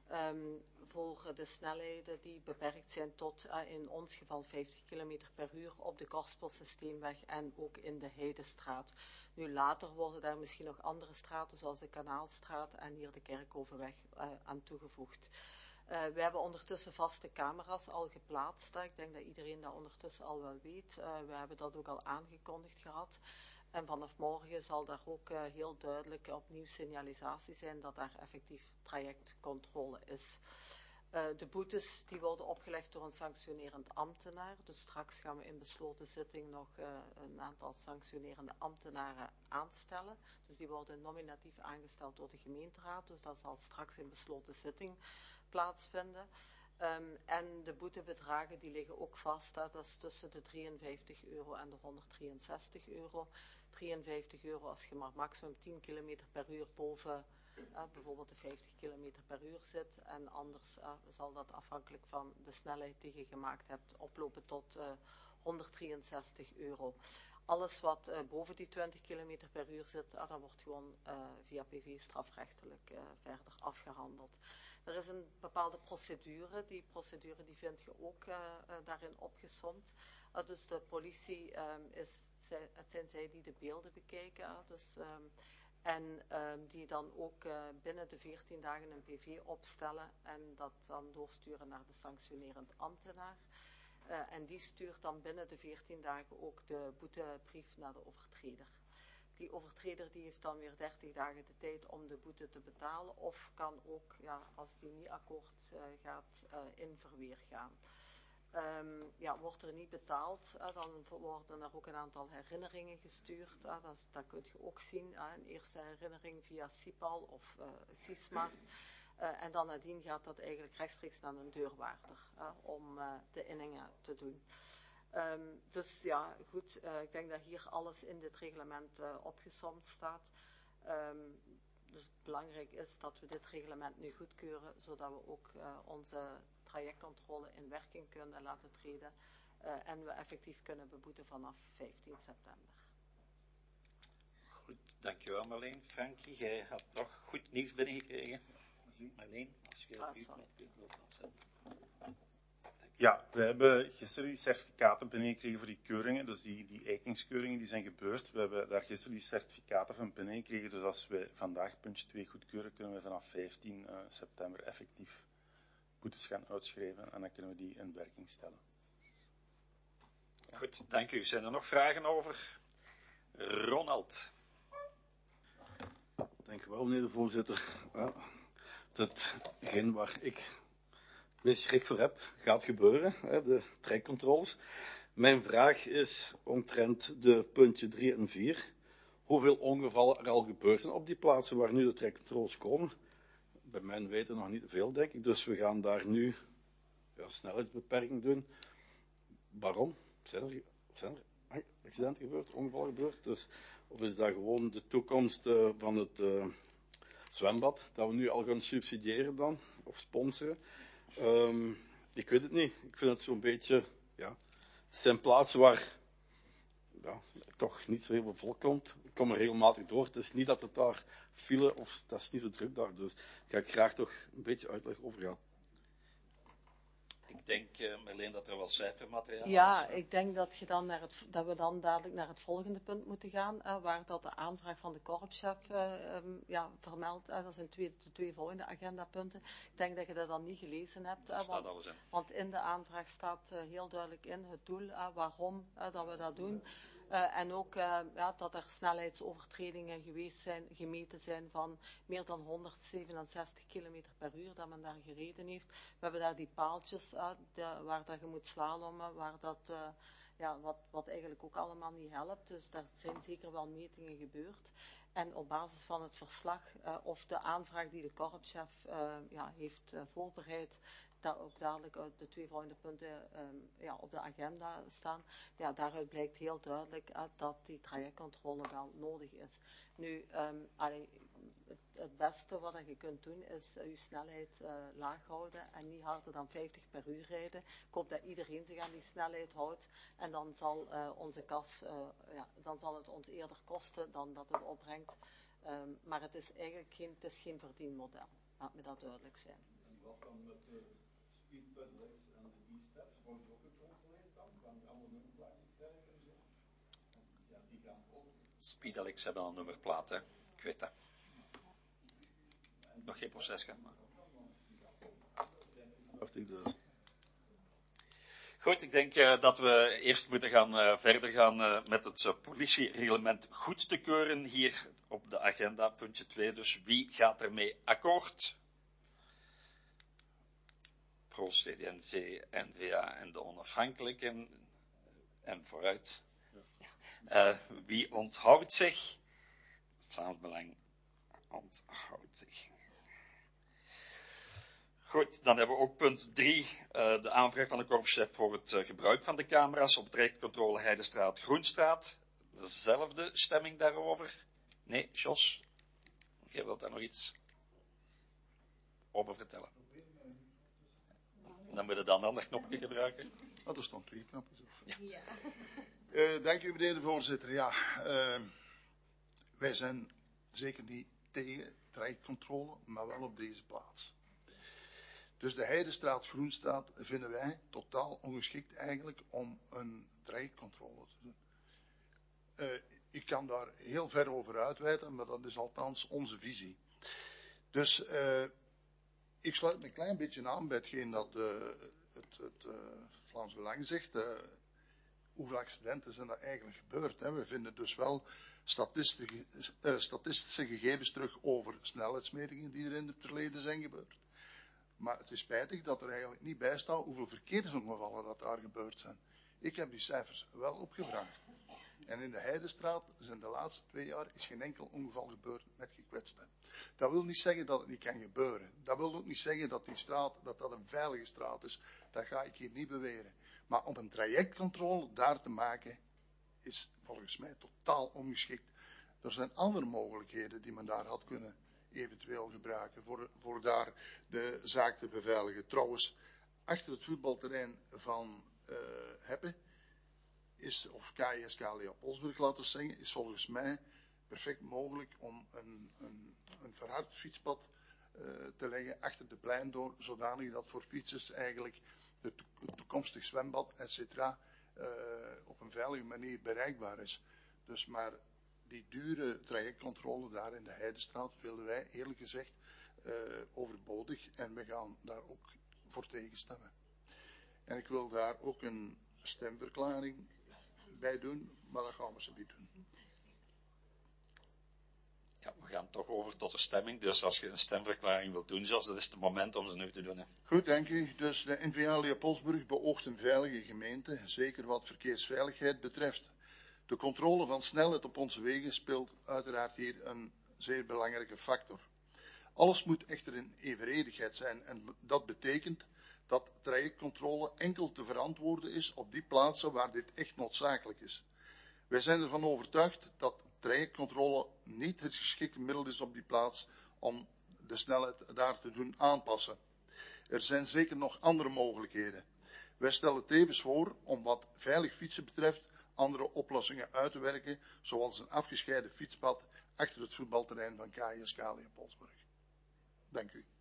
um, voor de snelheden die beperkt zijn tot uh, in ons geval vijftig kilometer per uur op de Korspelsysteemweg en ook in de Heidestraat. Nu later worden daar misschien nog andere straten zoals de Kanaalstraat en hier de Kerkhovenweg uh, aan toegevoegd. Uh, we hebben ondertussen vaste camera's al geplaatst. Ik denk dat iedereen dat ondertussen al wel weet. Uh, we hebben dat ook al aangekondigd gehad. En vanaf morgen zal daar ook uh, heel duidelijk opnieuw signalisatie zijn dat daar effectief trajectcontrole is. Uh, de boetes die worden opgelegd door een sanctionerend ambtenaar. Dus straks gaan we in besloten zitting nog uh, een aantal sanctionerende ambtenaren aanstellen. Dus die worden nominatief aangesteld door de gemeenteraad. Dus dat zal straks in besloten zitting plaatsvinden. Um, en de boetebedragen die liggen ook vast. Hè. Dat is tussen de drieënvijftig euro en de honderddrieënzestig euro. drieënvijftig euro als je maar maximum tien kilometer per uur boven uh, bijvoorbeeld de vijftig kilometer per uur zit. En anders uh, zal dat afhankelijk van de snelheid die je gemaakt hebt oplopen tot uh, honderddrieënzestig euro. Alles wat uh, boven die twintig kilometer per uur zit, uh, dat wordt gewoon uh, via P V strafrechtelijk uh, verder afgehandeld. Er is een bepaalde procedure. Die procedure die vind je ook uh, uh, daarin opgesomd. Uh, dus de politie um, is, zij, het zijn zij die de beelden bekijken. Uh, dus, um, en um, die dan ook uh, binnen de veertien dagen een P V opstellen en dat dan doorsturen naar de sanctionerend ambtenaar. Uh, en die stuurt dan binnen de veertien dagen ook de boetebrief naar de overtreder. Die overtreder die heeft dan weer dertig dagen de tijd om de boete te betalen of kan ook, ja, als die niet akkoord uh, gaat, uh, in verweer gaan. Um, ja, wordt er niet betaald, uh, dan worden er ook een aantal herinneringen gestuurd. Uh, dat, dat kun je ook zien. Uh, een eerste herinnering via Sipal of uh, Sismart. Uh, en dan nadien gaat dat eigenlijk rechtstreeks naar een deurwaarder uh, om uh, de inningen te doen. Um, dus ja, goed, uh, ik denk dat hier alles in dit reglement uh, opgesomd staat. Um, dus belangrijk is dat we dit reglement nu goedkeuren, zodat we ook uh, onze trajectcontrole in werking kunnen laten treden uh, en we effectief kunnen beboeten vanaf vijftien september. Goed, dankjewel Marleen. Frankie, jij had nog goed nieuws binnengekregen. Marleen, als je Ah, u sorry. wilt afzetten. Ja, we hebben gisteren die certificaten binnengekregen voor die keuringen, dus die, die eikingskeuringen die zijn gebeurd. We hebben daar gisteren die certificaten van binnengekregen, dus als we vandaag puntje twee goedkeuren, kunnen we vanaf vijftien september effectief boetes gaan uitschrijven en dan kunnen we die in werking stellen. Goed, dank u. Zijn er nog vragen over? Ronald. Dank u wel, meneer de voorzitter. Ja, datgene waar ik het meest schrik voor heb, gaat gebeuren, hè, de trekcontroles. Mijn vraag is omtrent de puntje drie en vier. Hoeveel ongevallen er al gebeurd zijn op die plaatsen waar nu de trekcontroles komen? Bij mijn weten nog niet veel, denk ik. Dus we gaan daar nu ja, snelheidsbeperking doen. Waarom? Zijn er, zijn er accidenten gebeurd, ongevallen gebeurd? Dus, of is dat gewoon de toekomst uh, van het uh, zwembad, dat we nu al gaan subsidiëren dan, of sponsoren? Um, ik weet het niet. Ik vind het zo'n beetje, ja, het zijn plaatsen waar ja, toch niet zo heel veel volk komt. Ik kom er regelmatig door. Het is niet dat het daar file, of dat is niet zo druk daar. Dus daar ga ik graag toch een beetje uitleg over gaan. Ik denk, uh, Marleen, dat er wel cijfermateriaal ja, is. Ja, ik denk dat, je dan naar het, dat we dan dadelijk naar het volgende punt moeten gaan, uh, waar dat de aanvraag van de korpschef uh, um, ja, vermeldt. Uh, dat zijn twee, de twee volgende agendapunten. Ik denk dat je dat dan niet gelezen hebt. Uh, staat want, alles in. want in de aanvraag staat uh, heel duidelijk in het doel, uh, waarom uh, dat we dat doen. Uh, en ook uh, ja, dat er snelheidsovertredingen geweest zijn, gemeten zijn van meer dan honderdzevenenzestig kilometer per uur, dat men daar gereden heeft. We hebben daar die paaltjes uh, de, waar dat je moet slalommen, waar dat, uh, ja, wat, wat eigenlijk ook allemaal niet helpt. Dus daar zijn zeker wel metingen gebeurd. En op basis van het verslag uh, of de aanvraag die de korpschef uh, ja, heeft uh, voorbereid, dat ook dadelijk uit de twee volgende punten um, ja, op de agenda staan. Ja, daaruit blijkt heel duidelijk uh, dat die trajectcontrole wel nodig is. Nu, um, allee, het, het beste wat je kunt doen is uh, je snelheid uh, laag houden en niet harder dan vijftig per uur rijden. Ik hoop dat iedereen zich aan die snelheid houdt en dan zal uh, onze kas, uh, ja, dan zal het ons eerder kosten dan dat het opbrengt. Um, maar het is eigenlijk geen, het is geen verdienmodel. Laat me dat duidelijk zijn. En wat dan met de speedpedelers en de e-steps, worden die ook gecontroleerd dan? Gaan die allemaal nummerplaatjes krijgen en zo? Ja, die gaan ook. Speedelecs hebben al een nummerplaat, hè. Ik weet dat. Nog geen proces gaan maken. Goed, ik denk uh, dat we eerst moeten gaan uh, verder gaan uh, met het uh, politiereglement goed te keuren hier op de agenda, puntje twee. Dus wie gaat ermee akkoord? Proost, C D N V, N V A en de onafhankelijken. En vooruit. Uh, wie onthoudt zich? Vlaams Belang onthoudt zich. Goed, dan hebben we ook punt drie, uh, de aanvraag van de korpschef voor het uh, gebruik van de camera's op trajectcontrole Heidestraat, Groenstraat. Dezelfde stemming daarover? Nee, Jos? Jij wilt daar nog iets over vertellen? Dan moet je dan een ander knopje gebruiken. Oh, er staan twee knopjes op. Ja. Ja. Uh, dank u, meneer de voorzitter. Ja, uh, wij zijn zeker niet tegen trajectcontrole, maar wel op deze plaats. Dus de Heidestraat, Groenstraat vinden wij totaal ongeschikt eigenlijk om een trajectcontrole te doen. Uh, ik kan daar heel ver over uitweiden, maar dat is althans onze visie. Dus uh, ik sluit me een klein beetje aan bij hetgeen dat uh, het, het uh, Vlaams Belang zegt. Uh, hoeveel accidenten zijn er eigenlijk gebeurd? Hè? We vinden dus wel statistische, uh, statistische gegevens terug over snelheidsmetingen die er in het verleden zijn gebeurd. Maar het is spijtig dat er eigenlijk niet bij staat hoeveel verkeersongevallen dat daar gebeurd zijn. Ik heb die cijfers wel opgevraagd. En in de Heidestraat zijn de laatste twee jaar is geen enkel ongeval gebeurd met gekwetsten. Dat wil niet zeggen dat het niet kan gebeuren. Dat wil ook niet zeggen dat die straat, dat dat een veilige straat is. Dat ga ik hier niet beweren. Maar om een trajectcontrole daar te maken, is volgens mij totaal ongeschikt. Er zijn andere mogelijkheden die men daar had kunnen eventueel gebruiken voor, voor daar de zaak te beveiligen. Trouwens, achter het voetbalterrein van uh, Heppe is, of K I S K Lea Polsburg laten zeggen, is volgens mij perfect mogelijk om een, een, een verhard fietspad uh, te leggen achter de plein door, zodanig dat voor fietsers eigenlijk de to- het toekomstig zwembad, et cetera, uh, op een veilige manier bereikbaar is. Dus maar die dure trajectcontrole daar in de Heidestraat vinden wij eerlijk gezegd uh, overbodig en we gaan daar ook voor tegenstemmen. En ik wil daar ook een stemverklaring bij doen, maar dat gaan we ze niet doen. Ja, we gaan toch over tot de stemming. Dus als je een stemverklaring wilt doen, zoals dat is het moment om ze nu te doen. Hè. Goed, dank u. Dus de N V A Leopoldsburg beoogt een veilige gemeente, zeker wat verkeersveiligheid betreft. De controle van snelheid op onze wegen speelt uiteraard hier een zeer belangrijke factor. Alles moet echter in evenredigheid zijn en dat betekent dat trajectcontrole enkel te verantwoorden is op die plaatsen waar dit echt noodzakelijk is. Wij zijn ervan overtuigd dat trajectcontrole niet het geschikte middel is op die plaats om de snelheid daar te doen aanpassen. Er zijn zeker nog andere mogelijkheden. Wij stellen tevens voor om wat veilig fietsen betreft andere oplossingen uit te werken, zoals een afgescheiden fietspad achter het voetbalterrein van K I S K Leopoldsburg. Dank u.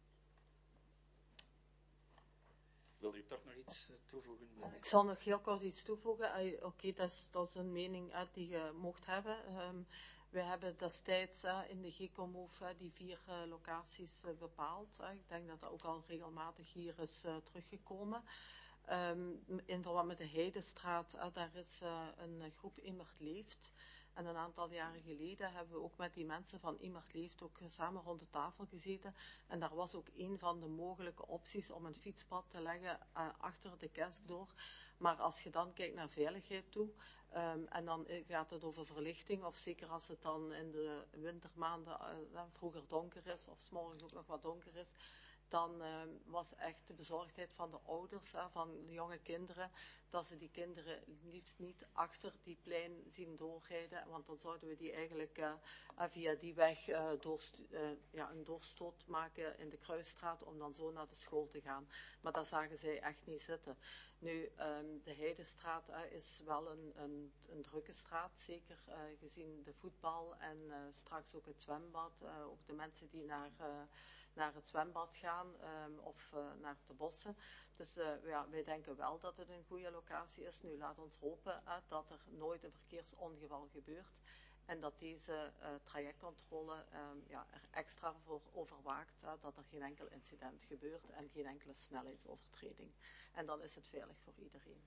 Wil u toch nog iets toevoegen? Ik zal nog heel kort iets toevoegen. Oké, okay, dat, is, dat is een mening uh, die je mocht hebben. Um, we hebben destijds uh, in de GECO-move uh, die vier uh, locaties uh, bepaald. Uh, ik denk dat dat ook al regelmatig hier is uh, teruggekomen. Um, in verband met de Heidestraat, uh, daar is uh, een groep Immert Leeft. En een aantal jaren geleden hebben we ook met die mensen van Immert Leeft ook samen rond de tafel gezeten. En daar was ook een van de mogelijke opties om een fietspad te leggen uh, achter de kerk door. Maar als je dan kijkt naar veiligheid toe, um, en dan gaat het over verlichting, of zeker als het dan in de wintermaanden uh, vroeger donker is, of 's morgens ook nog wat donker is, dan uh, was echt de bezorgdheid van de ouders, uh, van de jonge kinderen, dat ze die kinderen liefst niet achter die plein zien doorrijden, want dan zouden we die eigenlijk uh, uh, via die weg uh, doorst- uh, ja, een doorstoot maken in de Kruisstraat om dan zo naar de school te gaan. Maar dat zagen zij echt niet zitten. Nu, um, de Heidestraat uh, is wel een, een, een drukke straat, zeker uh, gezien de voetbal en uh, straks ook het zwembad, uh, ook de mensen die naar... Uh, naar het zwembad gaan um, of uh, naar de bossen. Dus uh, ja, wij denken wel dat het een goede locatie is. Nu laat ons hopen uh, dat er nooit een verkeersongeval gebeurt en dat deze uh, trajectcontrole um, ja, er extra voor overwaakt uh, dat er geen enkel incident gebeurt en geen enkele snelheidsovertreding. En dan is het veilig voor iedereen.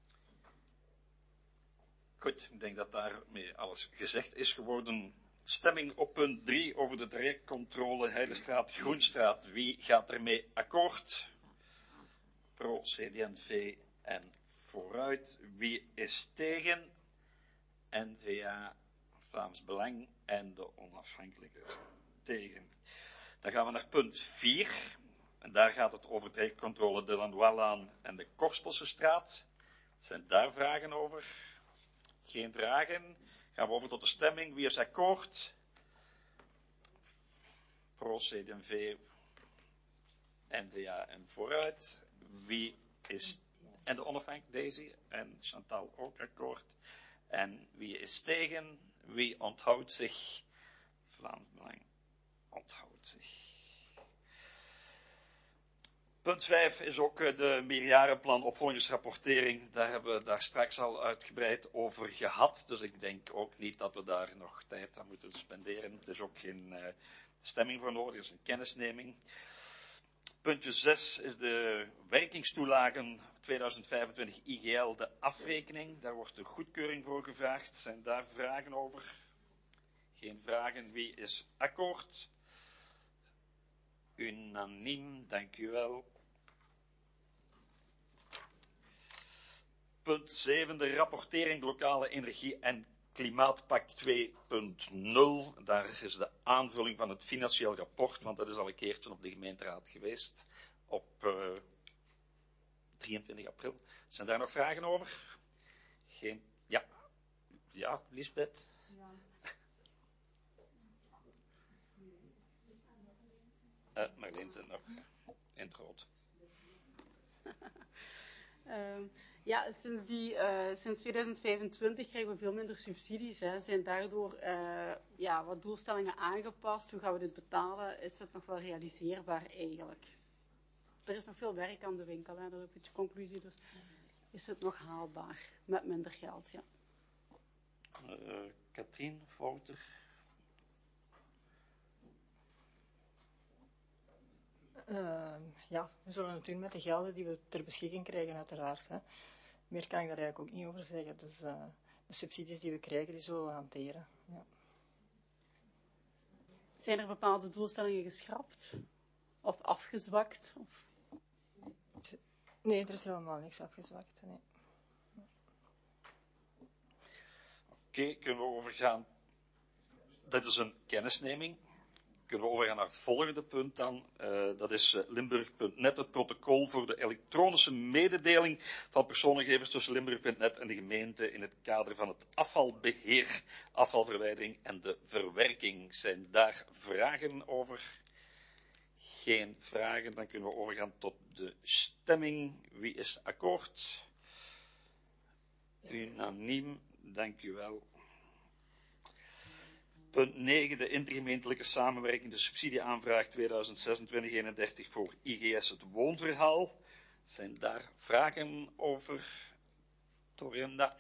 Goed, ik denk dat daarmee alles gezegd is geworden. Stemming op punt drie over de trajectcontrole Heidestraat Groenstraat. Wie gaat ermee akkoord? Pro, C D en V en vooruit. Wie is tegen? N V A, Vlaams Belang en de onafhankelijke tegen. Dan gaan we naar punt vier. En daar gaat het over trajectcontrole de Lanoislaan en de Korspelsestraat. Zijn daar vragen over? Geen vragen. Gaan we over tot de stemming. Wie is akkoord? Pro, C D en V, N V A en vooruit. Wie is, en de onafhankelijke Daisy en Chantal ook akkoord. En wie is tegen? Wie onthoudt zich? Vlaams Belang onthoudt zich. Punt vijf is ook de meerjarenplan opvolgingsrapportering. Daar hebben we daar straks al uitgebreid over gehad. Dus ik denk ook niet dat we daar nog tijd aan moeten spenderen. Er is ook geen uh, stemming voor nodig, er is een kennisneming. Puntje zes is de werkingstoelagen tweeduizend vijfentwintig I G L, de afrekening. Daar wordt de goedkeuring voor gevraagd. Zijn daar vragen over? Geen vragen. Wie is akkoord? Unaniem, dank u wel. Punt zeven, de rapportering lokale energie en klimaatpact twee punt nul. Daar is de aanvulling van het financieel rapport, want dat is al een keertje op de gemeenteraad geweest, op uh, drieëntwintig april. Zijn daar nog vragen over? Geen, ja. Ja, Lisbeth? Ja. Uh, Marleen zit nog in het rood. Uh, ja, sinds, die, uh, sinds tweeduizend vijfentwintig krijgen we veel minder subsidies. Hè. Zijn daardoor uh, ja, wat doelstellingen aangepast? Hoe gaan we dit betalen? Is het nog wel realiseerbaar eigenlijk? Er is nog veel werk aan de winkel, hè. Dat is ook een beetje conclusie. Dus is het nog haalbaar met minder geld? Ja. Uh, Katrien, Wouter? Uh, ja, we zullen het doen met de gelden die we ter beschikking krijgen uiteraard. Hè. Meer kan ik daar eigenlijk ook niet over zeggen. Dus uh, de subsidies die we krijgen, die zullen we hanteren. Ja. Zijn er bepaalde doelstellingen geschrapt? Of afgezwakt? Of... Nee, er is helemaal niks afgezwakt. Nee. Oké, okay, kunnen we overgaan. Dit is een kennisneming. Kunnen we overgaan naar het volgende punt dan. Uh, dat is uh, Limburg punt net, het protocol voor de elektronische mededeling van persoonsgegevens tussen Limburg punt net en de gemeente in het kader van het afvalbeheer, afvalverwijdering en de verwerking. Zijn daar vragen over? Geen vragen, dan kunnen we overgaan tot de stemming. Wie is akkoord? Unaniem, dank u wel. Punt negen, de intergemeentelijke samenwerking, de subsidieaanvraag tweeduizend zesentwintig eenendertig voor I G S het woonverhaal. Zijn daar vragen over? Torenda?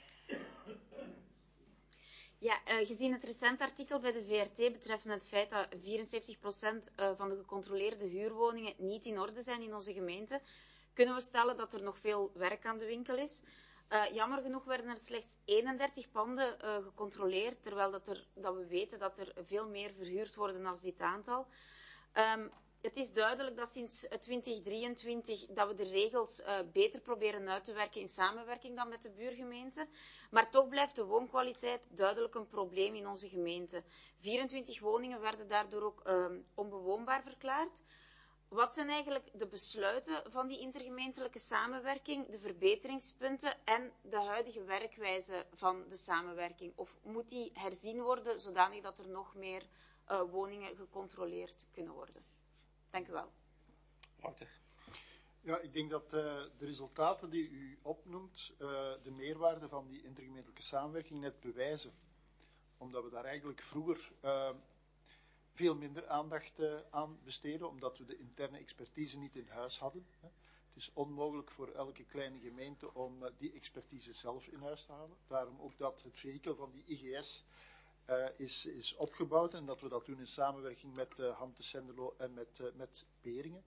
Ja, uh, gezien het recent artikel bij de V R T betreffende het feit dat vierenzeventig procent uh, van de gecontroleerde huurwoningen niet in orde zijn in onze gemeente, kunnen we stellen dat er nog veel werk aan de winkel is. Uh, jammer genoeg werden er slechts eenendertig panden uh, gecontroleerd, terwijl dat, er, dat we weten dat er veel meer verhuurd worden dan dit aantal. Um, het is duidelijk dat sinds twintig drieëntwintig dat we de regels uh, beter proberen uit te werken in samenwerking dan met de buurgemeente. Maar toch blijft de woonkwaliteit duidelijk een probleem in onze gemeente. vierentwintig woningen werden daardoor ook uh, onbewoonbaar verklaard. Wat zijn eigenlijk de besluiten van die intergemeentelijke samenwerking, de verbeteringspunten en de huidige werkwijze van de samenwerking? Of moet die herzien worden zodanig dat er nog meer uh, woningen gecontroleerd kunnen worden? Dank u wel. Wouter. Ja, ik denk dat uh, de resultaten die u opnoemt, uh, de meerwaarde van die intergemeentelijke samenwerking net bewijzen. Omdat we daar eigenlijk vroeger uh, veel minder aandacht uh, aan besteden, omdat we de interne expertise niet in huis hadden. Hè. Het is onmogelijk voor elke kleine gemeente om uh, die expertise zelf in huis te halen. Daarom ook dat het vehikel van die I G S uh, is, is opgebouwd en dat we dat doen in samenwerking met uh, Hamte Senderlo en met, uh, met Beringen.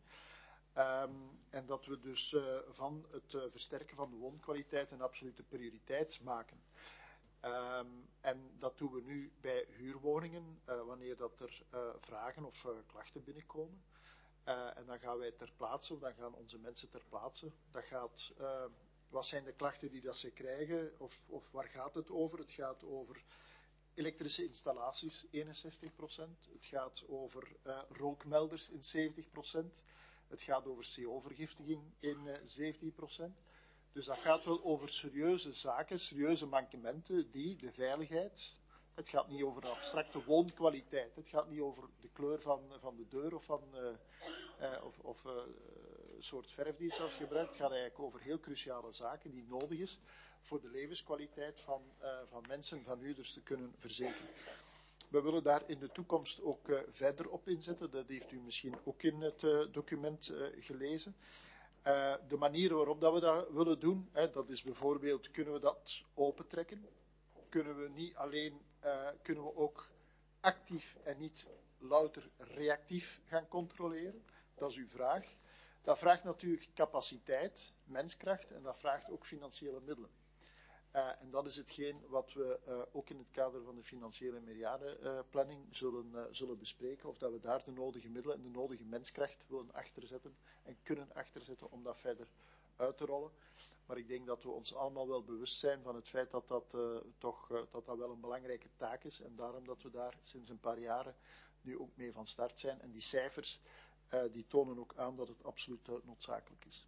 Um, en dat we dus uh, van het uh, versterken van de woonkwaliteit een absolute prioriteit maken. Um, en dat doen we nu bij huurwoningen, uh, wanneer dat er uh, vragen of uh, klachten binnenkomen. Uh, en dan gaan wij ter plaatse, of dan gaan onze mensen ter plaatse. Dat gaat, uh, wat zijn de klachten die dat ze krijgen, of, of waar gaat het over? Het gaat over elektrische installaties, eenenzestig procent. Het gaat over uh, rookmelders in zeventig procent. Het gaat over C O-vergiftiging in uh, zeventien procent. Dus dat gaat wel over serieuze zaken, serieuze mankementen die de veiligheid, het gaat niet over een abstracte woonkwaliteit, het gaat niet over de kleur van, van de deur of van uh, uh, of, of uh, een soort verf die je zelfs gebruikt. Het gaat eigenlijk over heel cruciale zaken die nodig is voor de levenskwaliteit van, uh, van mensen, van huurders te kunnen verzekeren. We willen daar in de toekomst ook uh, verder op inzetten, dat heeft u misschien ook in het uh, document uh, gelezen. Uh, de manieren waarop dat we dat willen doen, hè, dat is bijvoorbeeld, kunnen we dat opentrekken? Kunnen we niet alleen, uh, kunnen we ook actief en niet louter reactief gaan controleren? Dat is uw vraag. Dat vraagt natuurlijk capaciteit, menskracht en dat vraagt ook financiële middelen. Uh, en dat is hetgeen wat we uh, ook in het kader van de financiële meerjarenplanning uh, zullen, uh, zullen bespreken. Of dat we daar de nodige middelen en de nodige menskracht willen achterzetten en kunnen achterzetten om dat verder uit te rollen. Maar ik denk dat we ons allemaal wel bewust zijn van het feit dat dat, uh, toch, uh, dat, dat wel een belangrijke taak is. En daarom dat we daar sinds een paar jaren nu ook mee van start zijn. En die cijfers uh, die tonen ook aan dat het absoluut uh, noodzakelijk is.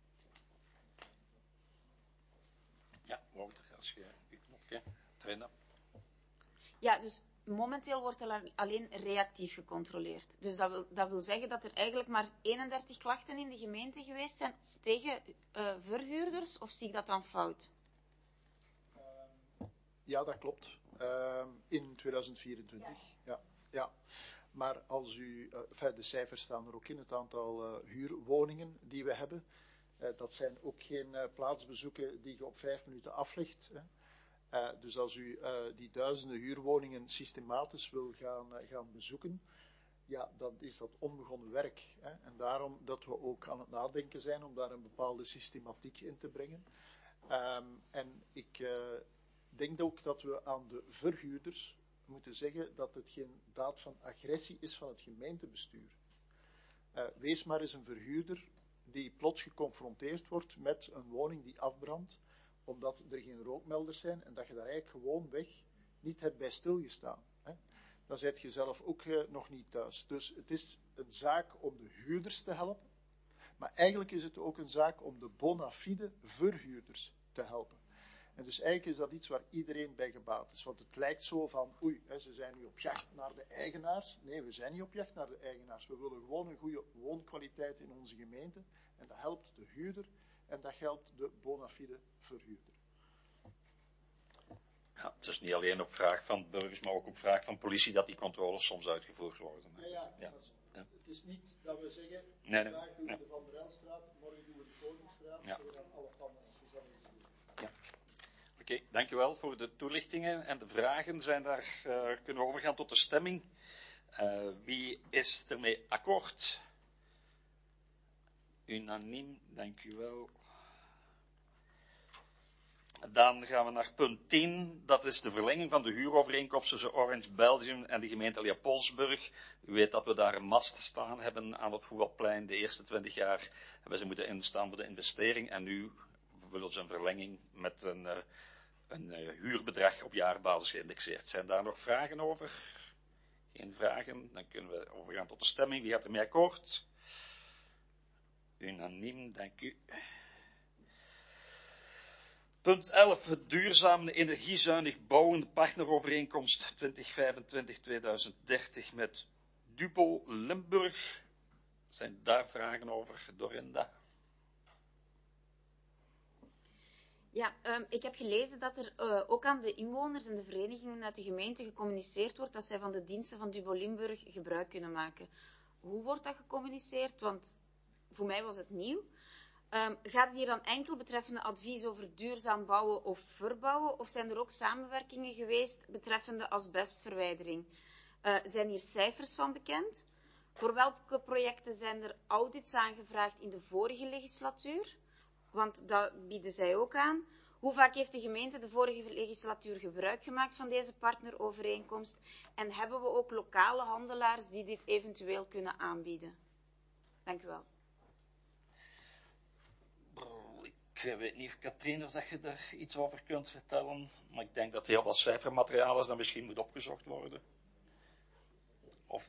Ja, Wouter, als je je knopje trainen. Ja, dus momenteel wordt er alleen reactief gecontroleerd. Dus dat wil, dat wil zeggen dat er eigenlijk maar eenendertig klachten in de gemeente geweest zijn tegen uh, verhuurders, of zie ik dat dan fout? Uh, ja, dat klopt. Uh, in tweeduizend vierentwintig. Ja. Ja. Maar als u, uh, enfin, de cijfers staan er ook in, het aantal uh, huurwoningen die we hebben. Uh, dat zijn ook geen uh, plaatsbezoeken die je op vijf minuten aflegt. Hè. Uh, dus als u uh, die duizenden huurwoningen systematisch wil gaan, uh, gaan bezoeken, ja, dan is dat onbegonnen werk. Hè. En daarom dat we ook aan het nadenken zijn om daar een bepaalde systematiek in te brengen. Um, en ik uh, denk ook dat we aan de verhuurders moeten zeggen dat het geen daad van agressie is van het gemeentebestuur. Uh, wees maar eens een verhuurder die plots geconfronteerd wordt met een woning die afbrandt, omdat er geen rookmelders zijn en dat je daar eigenlijk gewoon weg niet hebt bij stilgestaan. Hè. Dan zit je zelf ook uh, nog niet thuis. Dus het is een zaak om de huurders te helpen, maar eigenlijk is het ook een zaak om de bona fide verhuurders te helpen. En dus eigenlijk is dat iets waar iedereen bij gebaat is. Want het lijkt zo van, oei, hè, ze zijn nu op jacht naar de eigenaars. Nee, we zijn niet op jacht naar de eigenaars. We willen gewoon een goede woonkwaliteit in onze gemeente. En dat helpt de huurder en dat helpt de bona fide verhuurder. Ja, het is niet alleen op vraag van burgers, maar ook op vraag van politie dat die controles soms uitgevoerd worden. Ja, ja, ja. ja. Het is niet dat we zeggen, nee, nee, vandaag doen we nee. de Van der Elstraat, morgen doen we de Koningsstraat, ja. we gaan alle pannen als we zelf doen. Ja. Oké, okay, dankjewel voor de toelichtingen en de vragen. Zijn daar, uh, kunnen we overgaan tot de stemming. Uh, wie is ermee akkoord? Unaniem, dankjewel. Dan gaan we naar punt tien. Dat is de verlenging van de huurovereenkomst tussen Orange Belgium en de gemeente Leopoldsburg. U weet dat we daar een mast staan hebben aan het voetbalplein. De eerste twintig jaar hebben ze moeten instaan voor de investering. En nu willen ze een verlenging met een, uh, een uh, huurbedrag op jaarbasis geïndexeerd. Zijn daar nog vragen over? Geen vragen? Dan kunnen we overgaan tot de stemming. Wie gaat ermee akkoord? Unaniem, dank u. Punt elf, het duurzame energiezuinig bouwen partnerovereenkomst twintig vijfentwintig tot tweeduizend dertig met Dupel Limburg. Zijn daar vragen over, Dorinda? Ja, um, ik heb gelezen dat er uh, ook aan de inwoners en de verenigingen uit de gemeente gecommuniceerd wordt dat zij van de diensten van Dupel Limburg gebruik kunnen maken. Hoe wordt dat gecommuniceerd? Want voor mij was het nieuw. Um, gaat het hier dan enkel betreffende advies over duurzaam bouwen of verbouwen? Of zijn er ook samenwerkingen geweest betreffende asbestverwijdering? Uh, zijn hier cijfers van bekend? Voor welke projecten zijn er audits aangevraagd in de vorige legislatuur? Want dat bieden zij ook aan. Hoe vaak heeft de gemeente de vorige legislatuur gebruik gemaakt van deze partnerovereenkomst? En hebben we ook lokale handelaars die dit eventueel kunnen aanbieden? Dank u wel. Ik weet niet of Katrien of dat je er iets over kunt vertellen, maar ik denk dat heel wat cijfermateriaal is dat misschien moet opgezocht worden. Of...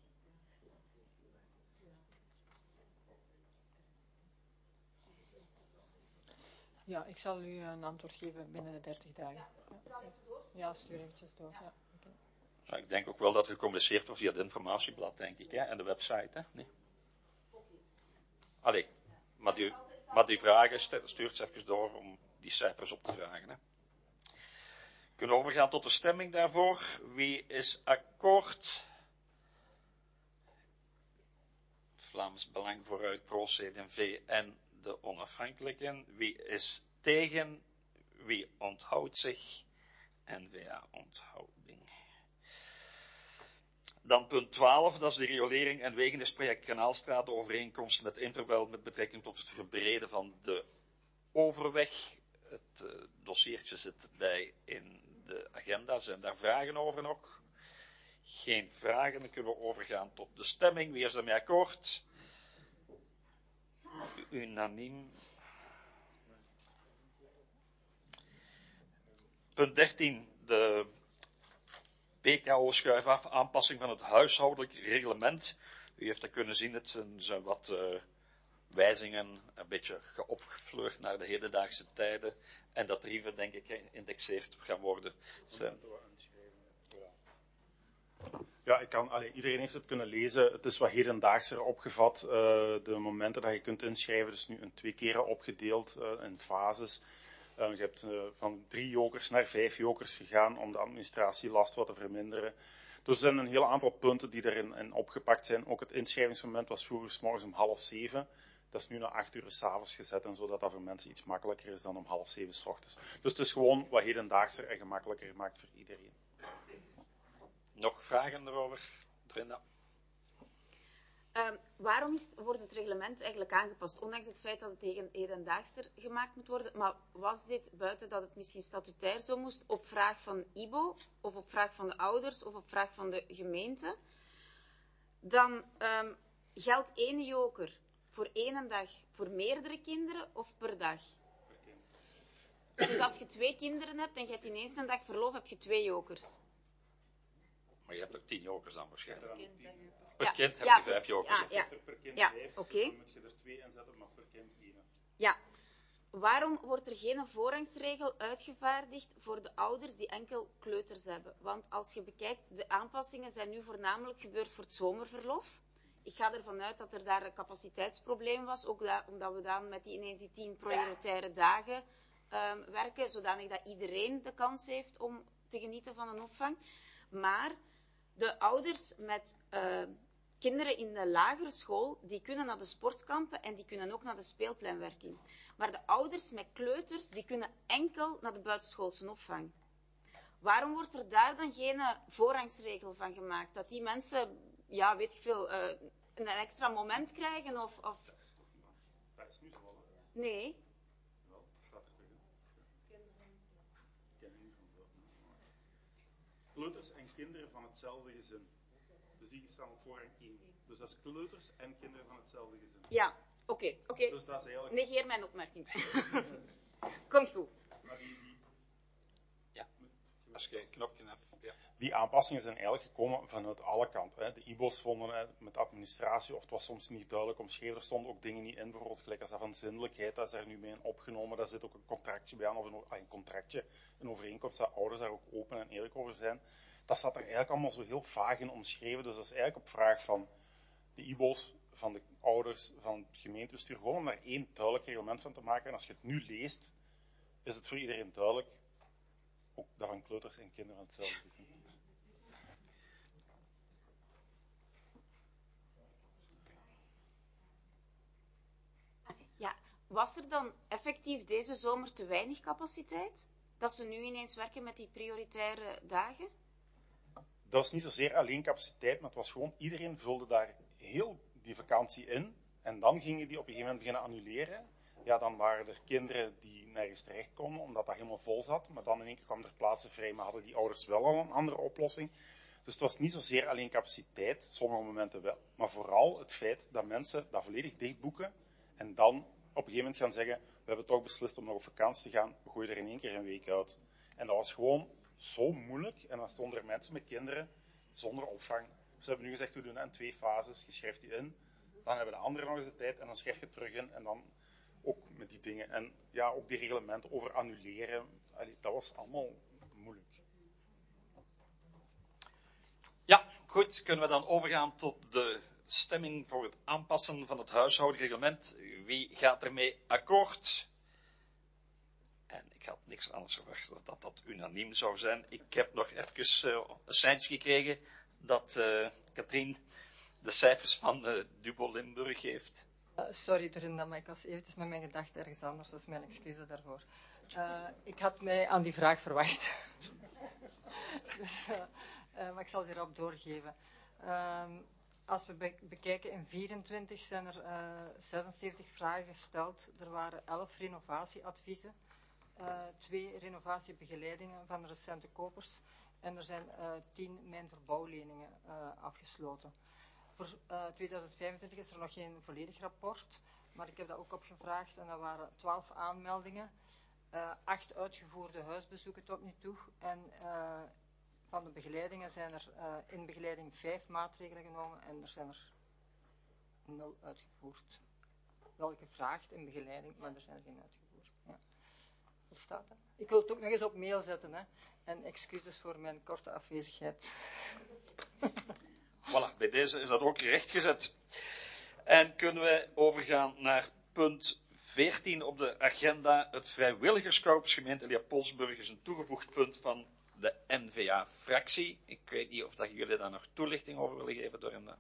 Ja, ik zal u een antwoord geven binnen de dertig dagen. Ja, ja stuur eventjes door. Ja, okay. Nou, ik denk ook wel dat gecommuniceerd wordt via het informatieblad, denk ik, hè, en de website, hè? Nee. Allee, maar die, maar die vragen stuurt ze even door om die cijfers op te vragen. Hè. Kunnen we overgaan tot de stemming daarvoor. Wie is akkoord? Vlaams Belang vooruit, Pro C D en V en de onafhankelijken. Wie is tegen? Wie onthoudt zich? N V A onthouding. Dan punt twaalf, dat is de riolering en wegennisproject Kanaalstraat, de overeenkomst met Interwel met betrekking tot het verbreden van de overweg. Het uh, dossiertje zit bij in de agenda. Zijn daar vragen over nog? Geen vragen, dan kunnen we overgaan tot de stemming. Wie is daarmee akkoord? Unaniem. Punt dertien, de P K O schuif af, aanpassing van het huishoudelijk reglement. U heeft dat kunnen zien, het zijn, zijn wat uh, wijzigingen, een beetje geopgefleurd naar de hedendaagse tijden. En dat tarieven, denk ik, geïndexeerd gaan worden. Zijn... Ja, ik kan, allee, iedereen heeft het kunnen lezen. Het is wat hedendaagser opgevat. Uh, de momenten dat je kunt inschrijven, is nu in twee keren opgedeeld uh, in fases. Uh, je hebt uh, van drie jokers naar vijf jokers gegaan om de administratielast wat te verminderen. Dus er zijn een heel aantal punten die erin in opgepakt zijn. Ook het inschrijvingsmoment was vroeger 's morgens om half zeven. Dat is nu naar acht uur 's avonds gezet en zodat dat voor mensen iets makkelijker is dan om half zeven 's ochtends. Dus het is gewoon wat hedendaagser en gemakkelijker gemaakt voor iedereen. Nog vragen erover? Drinda? Um, waarom is, wordt het reglement eigenlijk aangepast? Ondanks het feit dat het heden, hedendaagser gemaakt moet worden. Maar was dit, buiten dat het misschien statutair zo moest, op vraag van I B O, of op vraag van de ouders, of op vraag van de gemeente? Dan um, geldt één joker voor één dag voor meerdere kinderen of per dag? Dus als je twee kinderen hebt en je hebt ineens een dag verlof, heb je twee jokers. Maar je hebt ook tien jokers dan waarschijnlijk. Per kind, per ja. kind heb ja, je vijf jokers. Ja, ja. Per kind ja. vijf, oké. dan moet je er twee inzetten, maar per kind één. Ja. Waarom wordt er geen voorrangsregel uitgevaardigd voor de ouders die enkel kleuters hebben? Want als je bekijkt, de aanpassingen zijn nu voornamelijk gebeurd voor het zomerverlof. Ik ga ervan uit dat er daar een capaciteitsprobleem was, ook da- omdat we dan met die ineens die tien prioritaire dagen um, werken, zodanig dat iedereen de kans heeft om te genieten van een opvang. Maar de ouders met uh, kinderen in de lagere school, die kunnen naar de sportkampen en die kunnen ook naar de speelpleinwerking. Maar de ouders met kleuters, die kunnen enkel naar de buitenschoolse opvang. Waarom wordt er daar dan geen voorrangsregel van gemaakt? Dat die mensen, ja, weet ik veel, uh, een extra moment krijgen of... of... Dat is nu zo wel. Nee. Wel, staat er terug. Kleuters en kinderen van hetzelfde gezin. Dus die staan op voorrang één. Dus dat is kleuters en kinderen van hetzelfde gezin. Ja, oké, okay, oké. Okay. Dus dat is eigenlijk... Negeer mijn opmerking. Komt goed. Maar die, die... Ja, als je een knopje hebt. Ja. Die aanpassingen zijn eigenlijk gekomen vanuit alle kanten. Hè. De I B O's vonden hè, met administratie, of het was soms niet duidelijk omschreven, er stonden ook dingen niet in, bijvoorbeeld gelijk als dat van zindelijkheid, dat is er nu mee in opgenomen, daar zit ook een contractje bij aan, of een, een contractje, een overeenkomst, dat ouders daar ook open en eerlijk over zijn. Dat staat er eigenlijk allemaal zo heel vaag in omschreven, dus dat is eigenlijk op vraag van de I B O's, van de ouders, van het gemeentebestuur, gewoon om daar één duidelijk reglement van te maken. En als je het nu leest, is het voor iedereen duidelijk, ook dat van kleuters en kinderen hetzelfde is. Ja, was er dan effectief deze zomer te weinig capaciteit? Dat ze nu ineens werken met die prioritaire dagen? Dat was niet zozeer alleen capaciteit, maar het was gewoon, iedereen vulde daar heel die vakantie in. En dan gingen die op een gegeven moment beginnen annuleren. Ja, dan waren er kinderen die nergens terecht konden, omdat dat helemaal vol zat. Maar dan in één keer kwam er plaatsen vrij, maar hadden die ouders wel al een andere oplossing. Dus het was niet zozeer alleen capaciteit, sommige momenten wel. Maar vooral het feit dat mensen dat volledig dichtboeken. En dan op een gegeven moment gaan zeggen, we hebben toch beslist om nog op vakantie te gaan, we gooien er in één keer een week uit. En dat was gewoon zo moeilijk. En dan stonden er mensen met kinderen zonder opvang. Ze hebben nu gezegd, we doen dat in twee fases, je schrijft die in. Dan hebben de anderen nog eens de tijd en dan schrijf je het terug in. En dan ook met die dingen. En ja, ook die reglementen over annuleren. Allee, dat was allemaal moeilijk. Ja, goed. Kunnen we dan overgaan tot de stemming voor het aanpassen van het huishoudreglement. Wie gaat ermee akkoord? En ik had niks anders verwacht dan dat dat unaniem zou zijn. Ik heb nog even uh, een seintje gekregen dat uh, Katrien de cijfers van uh, Dubo Limburg heeft. Uh, sorry Dorinda, maar ik was eventjes met mijn gedachten ergens anders, dus mijn excuses daarvoor. Uh, ik had mij aan die vraag verwacht. dus, uh, uh, maar ik zal ze erop doorgeven. Uh, als we be- bekijken in vierentwintig zijn er uh, zesenzeventig vragen gesteld. Er waren elf renovatieadviezen, uh, twee renovatiebegeleidingen van de recente kopers en er zijn uh, tien mijnverbouwleningen uh, afgesloten. Voor uh, tweeduizend vijfentwintig is er nog geen volledig rapport, maar ik heb dat ook opgevraagd en dat waren twaalf aanmeldingen, uh, acht uitgevoerde huisbezoeken tot nu toe en uh, van de begeleidingen zijn er uh, in begeleiding vijf maatregelen genomen en er zijn er nul uitgevoerd. Wel gevraagd in begeleiding, maar er zijn er geen uitgevoerd. Ja. Dat staat er. Ik wil het ook nog eens op mail zetten, hè. En excuses voor mijn korte afwezigheid. Voilà, bij deze is dat ook rechtgezet. En kunnen we overgaan naar punt veertien op de agenda. Het vrijwilligerskorps gemeente Leopoldsburg is een toegevoegd punt van de N V A-fractie. Ik weet niet of dat jullie daar nog toelichting over willen geven, Dorinda.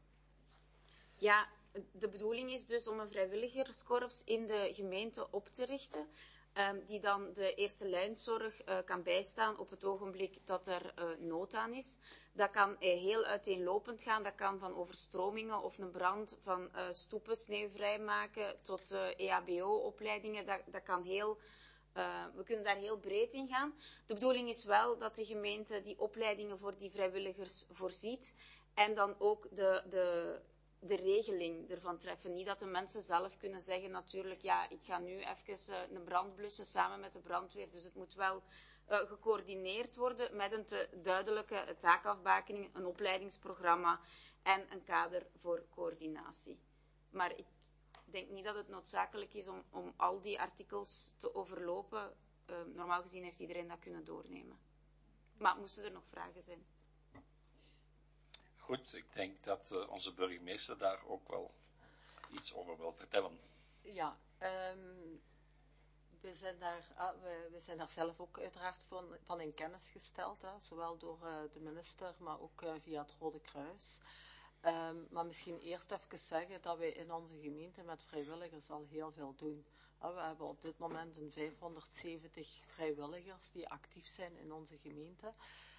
Ja, de bedoeling is dus om een vrijwilligerskorps in de gemeente op te richten. um, die dan de eerste lijnzorg uh, kan bijstaan op het ogenblik dat er uh, nood aan is. Dat kan uh, heel uiteenlopend gaan, dat kan van overstromingen of een brand, van uh, stoepen sneeuw vrijmaken tot uh, E H B O-opleidingen, dat, dat kan heel... Uh, we kunnen daar heel breed in gaan. De bedoeling is wel dat de gemeente die opleidingen voor die vrijwilligers voorziet en dan ook de, de, de regeling ervan treffen. Niet dat de mensen zelf kunnen zeggen natuurlijk, ja, ik ga nu even uh, een brand blussen samen met de brandweer. Dus het moet wel uh, gecoördineerd worden met een te duidelijke taakafbakening, een opleidingsprogramma en een kader voor coördinatie. Maar ik Ik denk niet dat het noodzakelijk is om, om al die artikels te overlopen. Uh, normaal gezien heeft iedereen dat kunnen doornemen. Maar moesten er nog vragen zijn? Goed, ik denk dat uh, onze burgemeester daar ook wel iets over wil vertellen. Ja, um, we, zijn daar, uh, we, we zijn daar zelf ook uiteraard van, van in kennis gesteld. Hè, zowel door uh, de minister, maar ook uh, via het Rode Kruis. Um, maar misschien eerst even zeggen dat wij in onze gemeente met vrijwilligers al heel veel doen. Uh, we hebben op dit moment een vijfhonderdzeventig vrijwilligers die actief zijn in onze gemeente.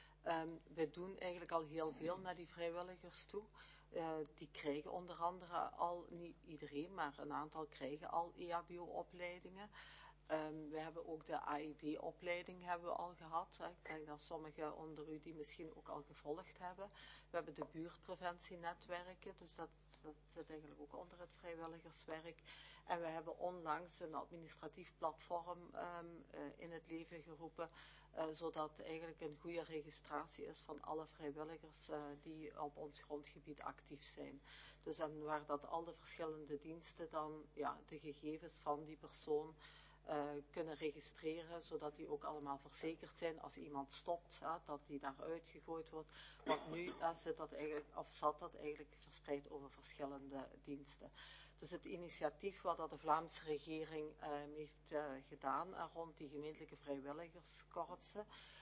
Um, wij doen eigenlijk al heel veel naar die vrijwilligers toe. Uh, die krijgen onder andere al, niet iedereen, maar een aantal krijgen al E H B O-opleidingen. Um, we hebben ook de A E D-opleiding hebben we al gehad. Hè. Ik denk dat sommigen onder u die misschien ook al gevolgd hebben. We hebben de buurtpreventienetwerken, dus dat, dat zit eigenlijk ook onder het vrijwilligerswerk. En we hebben onlangs een administratief platform um, uh, in het leven geroepen, uh, zodat eigenlijk een goede registratie is van alle vrijwilligers uh, die op ons grondgebied actief zijn. Dus en waar dat al de verschillende diensten dan ja, de gegevens van die persoon Uh, kunnen registreren, zodat die ook allemaal verzekerd zijn als iemand stopt, uh, dat die daar uitgegooid wordt. Want nu uh, zit dat eigenlijk, of zat dat eigenlijk verspreid over verschillende diensten. Dus het initiatief wat dat de Vlaamse regering uh, heeft uh, gedaan uh, rond die gemeentelijke vrijwilligerskorpsen,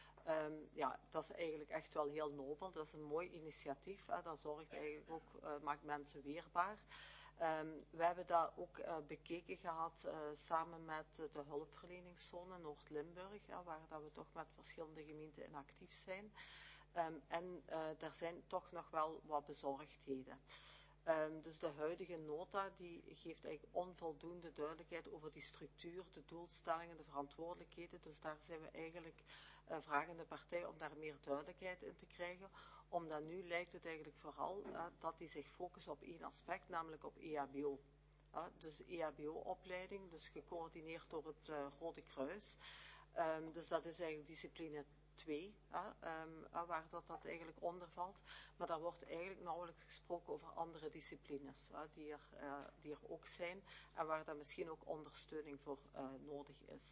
Um, ja, dat is eigenlijk echt wel heel nobel. Dat is een mooi initiatief. Hè. Dat zorgt eigenlijk ook, uh, maakt mensen weerbaar. Um, we hebben dat ook uh, bekeken gehad uh, samen met uh, de hulpverleningszone Noord-Limburg, ja, waar dat we toch met verschillende gemeenten in actief zijn. Um, en uh, daar zijn toch nog wel wat bezorgdheden. Um, dus de huidige nota die geeft eigenlijk onvoldoende duidelijkheid over die structuur, de doelstellingen, de verantwoordelijkheden. Dus daar zijn we eigenlijk uh, vragende partij om daar meer duidelijkheid in te krijgen. Omdat nu lijkt het eigenlijk vooral uh, dat die zich focussen op één aspect, namelijk op E H B O. Uh, dus E H B O-opleiding, dus gecoördineerd door het uh, Rode Kruis. Um, dus dat is eigenlijk discipline twee, uh, um, uh, waar dat, dat eigenlijk onder valt. Maar daar wordt eigenlijk nauwelijks gesproken over andere disciplines uh, die, er, uh, die er ook zijn en waar daar misschien ook ondersteuning voor uh, nodig is.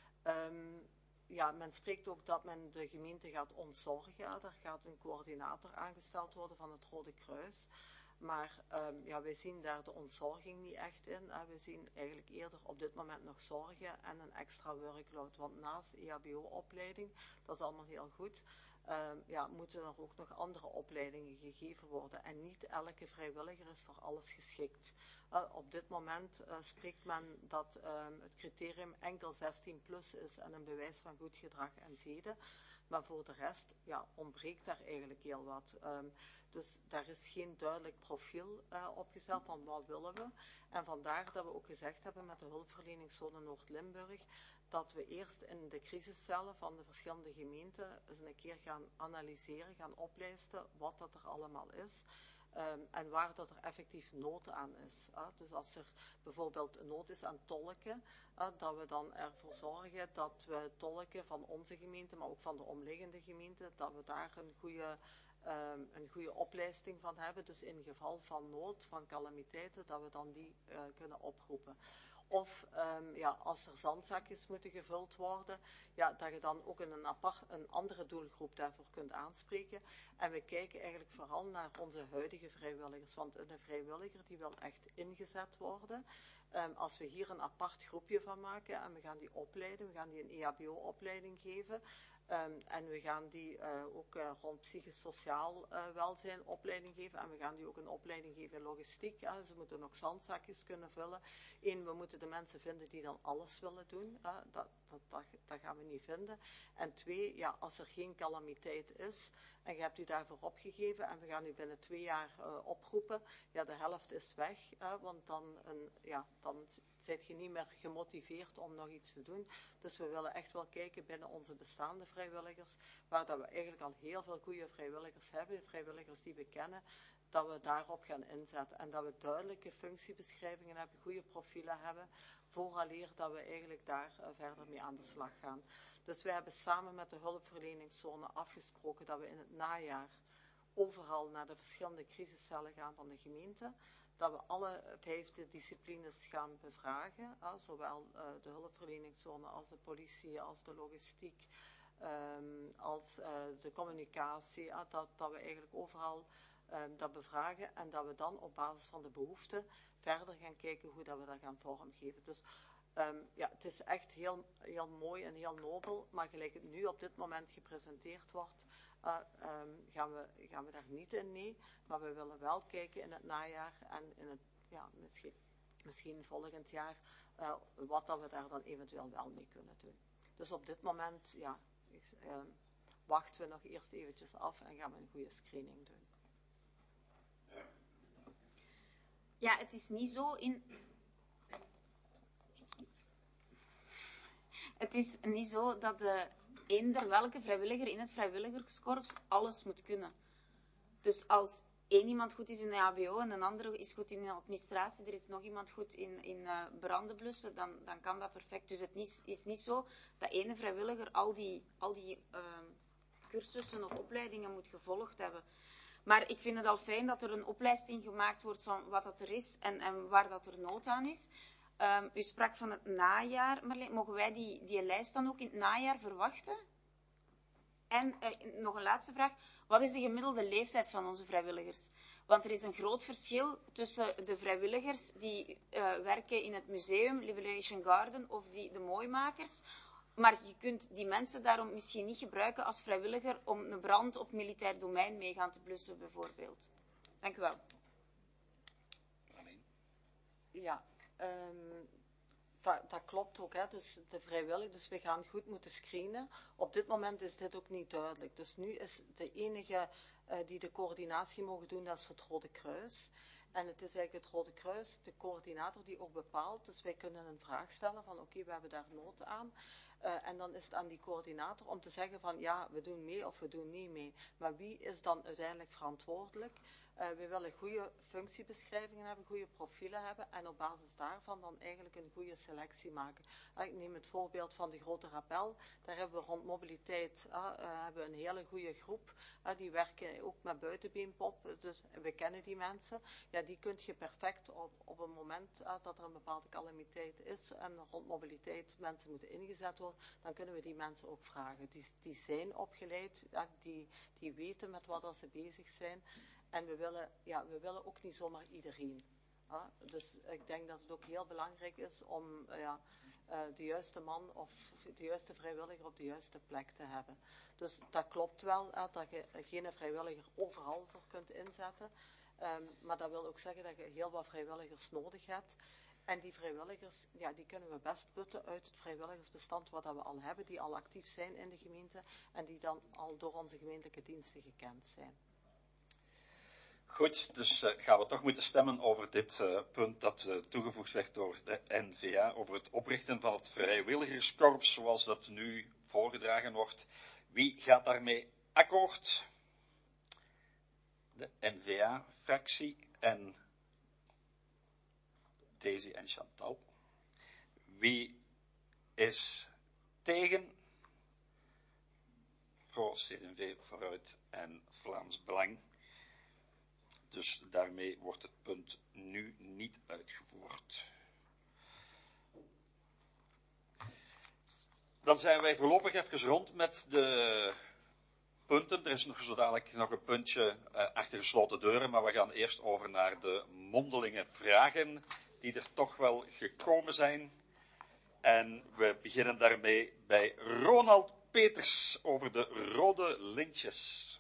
Um, Ja, men spreekt ook dat men de gemeente gaat ontzorgen. Er gaat een coördinator aangesteld worden van het Rode Kruis. Maar um, ja, wij zien daar de ontzorging niet echt in. Uh, we zien eigenlijk eerder op dit moment nog zorgen en een extra workload. Want naast E H B O-opleiding, dat is allemaal heel goed, um, ja, moeten er ook nog andere opleidingen gegeven worden. En niet elke vrijwilliger is voor alles geschikt. Uh, op dit moment uh, spreekt men dat um, het criterium enkel zestien plus is en een bewijs van goed gedrag en zeden. Maar voor de rest ja, ontbreekt daar eigenlijk heel wat. Um, dus daar is geen duidelijk profiel uh, opgesteld van wat willen we. En vandaar dat we ook gezegd hebben met de hulpverleningszone Noord-Limburg, dat we eerst in de crisiscellen van de verschillende gemeenten eens een keer gaan analyseren, gaan oplijsten wat dat er allemaal is. Um, en waar dat er effectief nood aan is. Uh. Dus als er bijvoorbeeld nood is aan tolken, uh, dat we dan ervoor zorgen dat we tolken van onze gemeente, maar ook van de omliggende gemeente, dat we daar een goede, um, een goede oplijsting van hebben. Dus in geval van nood, van calamiteiten, dat we dan die uh, kunnen oproepen. Of um, ja, als er zandzakjes moeten gevuld worden, ja, dat je dan ook een, apart, een andere doelgroep daarvoor kunt aanspreken. En we kijken eigenlijk vooral naar onze huidige vrijwilligers. Want een vrijwilliger die wil echt ingezet worden. Um, als we hier een apart groepje van maken en we gaan die opleiden, we gaan die een E H B O-opleiding geven, Um, en we gaan die uh, ook uh, rond psychosociaal uh, welzijn opleiding geven. En we gaan die ook een opleiding geven in logistiek. Hè. Ze moeten ook zandzakjes kunnen vullen. Eén, we moeten de mensen vinden die dan alles willen doen. Hè. Dat, dat, dat, dat gaan we niet vinden. En twee, ja, als er geen calamiteit is en je hebt u daarvoor opgegeven en we gaan u binnen twee jaar uh, oproepen, ja, de helft is weg. Hè, want dan, een, ja, dan zijt je niet meer gemotiveerd om nog iets te doen. Dus we willen echt wel kijken binnen onze bestaande vrijwilligers, waar dat we eigenlijk al heel veel goede vrijwilligers hebben, vrijwilligers die we kennen, dat we daarop gaan inzetten. En dat we duidelijke functiebeschrijvingen hebben, goede profielen hebben, vooraleer dat we eigenlijk daar uh, verder mee aan de slag gaan. Dus we hebben samen met de hulpverleningszone afgesproken dat we in het najaar overal naar de verschillende crisiscellen gaan van de gemeente. Dat we alle vijfde disciplines gaan bevragen, uh, zowel uh, de hulpverleningszone als de politie, als de logistiek, um, als uh, de communicatie, uh, dat, dat we eigenlijk overal um, dat bevragen en dat we dan op basis van de behoeften verder gaan kijken hoe dat we dat gaan vormgeven. Dus um, ja, het is echt heel, heel mooi en heel nobel, maar gelijk het nu op dit moment gepresenteerd wordt, Uh, um, gaan, we, gaan we daar niet in mee, maar we willen wel kijken in het najaar en in het, ja, misschien, misschien volgend jaar, uh, wat dat we daar dan eventueel wel mee kunnen doen. Dus op dit moment, ja, uh, wachten we nog eerst eventjes af en gaan we een goede screening doen. Ja, het is niet zo in... Het is niet zo dat de... eender welke vrijwilliger in het vrijwilligerskorps alles moet kunnen. Dus als één iemand goed is in de H B O en een andere is goed in de administratie, er is nog iemand goed in, in uh, branden blussen, dan, dan kan dat perfect. Dus het is, is niet zo dat ene vrijwilliger al die, al die uh, cursussen of opleidingen moet gevolgd hebben. Maar ik vind het al fijn dat er een oplijsting gemaakt wordt van wat dat er is en, en waar dat er nood aan is. Um, u sprak van het najaar, Marleen. Mogen wij die, die lijst dan ook in het najaar verwachten? En uh, nog een laatste vraag. Wat is de gemiddelde leeftijd van onze vrijwilligers? Want er is een groot verschil tussen de vrijwilligers die uh, werken in het museum, Liberation Garden, of die, de mooimakers. Maar je kunt die mensen daarom misschien niet gebruiken als vrijwilliger om een brand op militair domein mee gaan te blussen, bijvoorbeeld. Dank u wel. Ja. Um, dat, dat klopt ook, hè. Dus de vrijwillig, dus we gaan goed moeten screenen. Op dit moment is dit ook niet duidelijk. Dus nu is de enige uh, die de coördinatie mogen doen, dat is het Rode Kruis. En het is eigenlijk het Rode Kruis, de coördinator, die ook bepaalt. Dus wij kunnen een vraag stellen van oké, okay, we hebben daar nood aan. Uh, en dan is het aan die coördinator om te zeggen van ja, we doen mee of we doen niet mee. Maar wie is dan uiteindelijk verantwoordelijk? Uh, we willen goede functiebeschrijvingen hebben, goede profielen hebben en op basis daarvan dan eigenlijk een goede selectie maken. Uh, ik neem het voorbeeld van de Grote Rappel. Daar hebben we rond mobiliteit uh, uh, hebben we een hele goede groep. Uh, die werken ook met buitenbeenpop, dus we kennen die mensen. Ja, die kun je perfect op, op een moment uh, dat er een bepaalde calamiteit is en rond mobiliteit mensen moeten ingezet worden, dan kunnen we die mensen ook vragen. Die, die zijn opgeleid, uh, die, die weten met wat ze bezig zijn. En we willen, ja, we willen ook niet zomaar iedereen. Uh, dus ik denk dat het ook heel belangrijk is om uh, ja, uh, de juiste man of de juiste vrijwilliger op de juiste plek te hebben. Dus dat klopt wel, uh, dat je geen vrijwilliger overal voor kunt inzetten. Um, maar dat wil ook zeggen dat je heel wat vrijwilligers nodig hebt. En die vrijwilligers, ja, die kunnen we best putten uit het vrijwilligersbestand wat we al hebben, die al actief zijn in de gemeente en die dan al door onze gemeentelijke diensten gekend zijn. Goed, dus uh, gaan we toch moeten stemmen over dit uh, punt dat uh, toegevoegd werd door de N V A, over het oprichten van het vrijwilligerskorps zoals dat nu voorgedragen wordt. Wie gaat daarmee akkoord? De N V A-fractie en Daisy en Chantal. Wie is tegen? Pro, C D V, Vooruit en Vlaams Belang. Dus daarmee wordt het punt nu niet uitgevoerd. Dan zijn wij voorlopig even rond met de punten. Er is nog zo dadelijk nog een puntje uh, achter gesloten deuren, maar we gaan eerst over naar de mondelinge vragen die er toch wel gekomen zijn. En we beginnen daarmee bij Ronald Peters over de rode lintjes.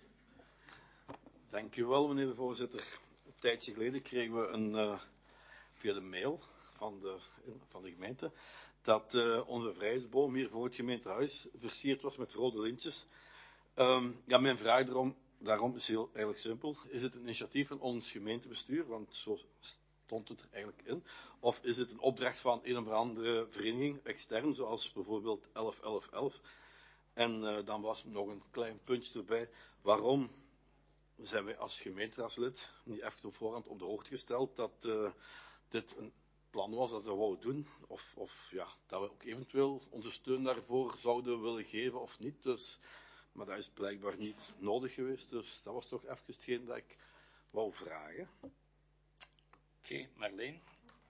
Dank u wel, meneer de voorzitter. Een tijdje geleden kregen we een, uh, via de mail van de, van de gemeente dat uh, onze vrijheidsboom hier voor het gemeentehuis versierd was met rode lintjes. Um, ja, mijn vraag daarom, daarom is heel eigenlijk simpel. Is het een initiatief van ons gemeentebestuur, want zo stond het er eigenlijk in, of is het een opdracht van een of andere vereniging, extern, zoals bijvoorbeeld elf elf elf? En uh, dan was nog een klein puntje erbij. Waarom zijn wij als gemeenteraadslid niet even op voorhand op de hoogte gesteld dat uh, dit een plan was dat we wouden doen, of, of ja, dat we ook eventueel onze steun daarvoor zouden willen geven of niet. Dus, maar dat is blijkbaar niet nodig geweest, dus dat was toch even hetgeen dat ik wou vragen. Oké, okay, Marleen.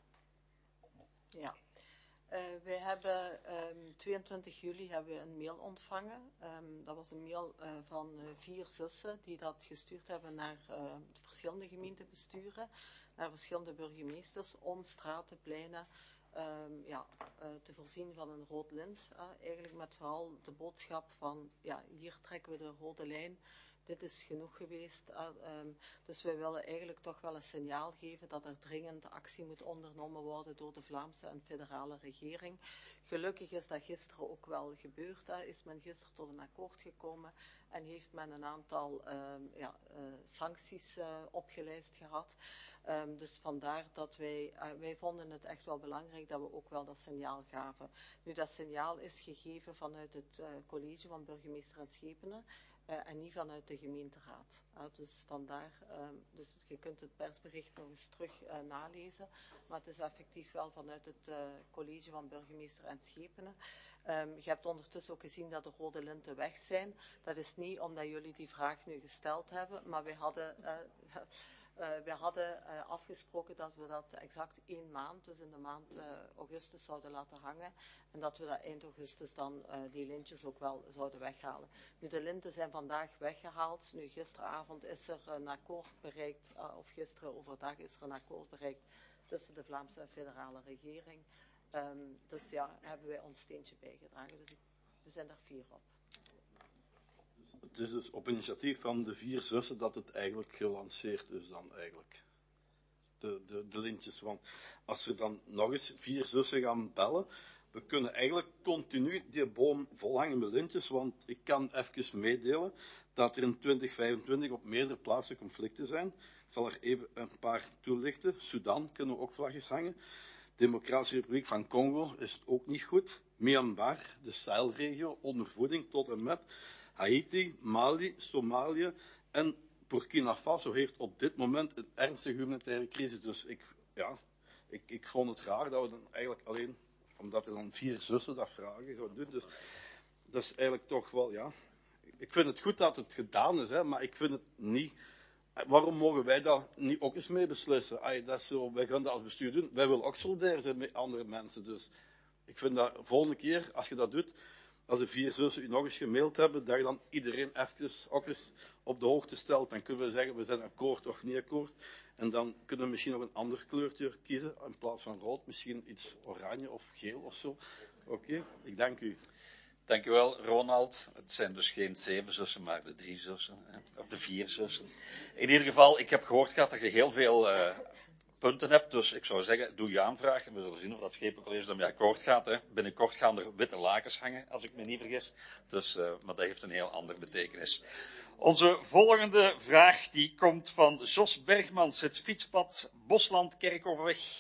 Ja. Uh, wij hebben um, tweeëntwintig juli hebben we een mail ontvangen. Um, dat was een mail uh, van uh, vier zussen die dat gestuurd hebben naar uh, verschillende gemeentebesturen, naar verschillende burgemeesters, om straten, pleinen um, ja, uh, te voorzien van een rood lint. Uh, eigenlijk met vooral de boodschap van, ja, hier trekken we de rode lijn. Dit is genoeg geweest. Uh, um, dus wij willen eigenlijk toch wel een signaal geven dat er dringend actie moet ondernomen worden door de Vlaamse en federale regering. Gelukkig is dat gisteren ook wel gebeurd. Hè. Is men gisteren tot een akkoord gekomen en heeft men een aantal um, ja, uh, sancties uh, opgelijst gehad. Um, dus vandaar dat wij, uh, wij vonden het echt wel belangrijk dat we ook wel dat signaal gaven. Nu, dat signaal is gegeven vanuit het uh, college van burgemeester en schepenen. Uh, en niet vanuit de gemeenteraad. Uh, dus vandaar, um, dus je kunt het persbericht nog eens terug uh, nalezen, maar het is effectief wel vanuit het uh, college van burgemeester en schepenen. Um, je hebt ondertussen ook gezien dat de rode linten weg zijn. Dat is niet omdat jullie die vraag nu gesteld hebben, maar wij hadden, uh, uh, wij hadden uh, afgesproken dat we dat exact één maand, dus in de maand uh, augustus, zouden laten hangen. En dat we dat eind augustus dan uh, die lintjes ook wel zouden weghalen. Nu, de linten zijn vandaag weggehaald. Nu, gisteravond is er een akkoord bereikt, uh, of gisteren overdag is er een akkoord bereikt tussen de Vlaamse en federale regering. Um, dus ja, hebben wij ons steentje bijgedragen. Dus ik, we zijn daar fier op. Het is dus op initiatief van de vier zussen dat het eigenlijk gelanceerd is dan eigenlijk. De, de, de lintjes. Want als we dan nog eens vier zussen gaan bellen, we kunnen eigenlijk continu die boom volhangen met lintjes, want ik kan even meedelen dat er in twintig vijfentwintig op meerdere plaatsen conflicten zijn. Ik zal er even een paar toelichten. Sudan kunnen we ook vlagjes hangen. Democratische Republiek van Congo is het ook niet goed. Myanmar, de Sahelregio, ondervoeding tot en met. Haiti, Mali, Somalië en Burkina Faso heeft op dit moment een ernstige humanitaire crisis. Dus ik, ja, ik, ik vond het raar dat we dan eigenlijk alleen, omdat er dan vier zussen dat vragen gaan doen. Dus dat is eigenlijk toch wel, ja. Ik vind het goed dat het gedaan is, hè, maar ik vind het niet. Waarom mogen wij dat niet ook eens mee beslissen? Ay, dat is zo, wij gaan dat als bestuur doen. Wij willen ook solidair zijn met andere mensen. Dus ik vind dat volgende keer, als je dat doet, als de vier zussen u nog eens gemaild hebben, dat je dan iedereen even ook eens op de hoogte stelt. Dan kunnen we zeggen, we zijn akkoord of niet akkoord. En dan kunnen we misschien nog een ander kleurtje kiezen, in plaats van rood, misschien iets oranje of geel of zo. Oké, okay, ik dank u. Dank u wel, Ronald. Het zijn dus geen zeven zussen, maar de drie zussen. Hè? Of de vier zussen. In ieder geval, ik heb gehoord gehad dat je heel veel uh, punten hebt. Dus ik zou zeggen, doe je aanvraag. En we zullen zien of dat Schepencollege ermee akkoord gaat. Hè? Binnenkort gaan er witte lakens hangen, als ik me niet vergis. Dus, uh, maar dat heeft een heel andere betekenis. Onze volgende vraag die komt van Jos Bergmans. Het fietspad Bosland Kerkhovenweg.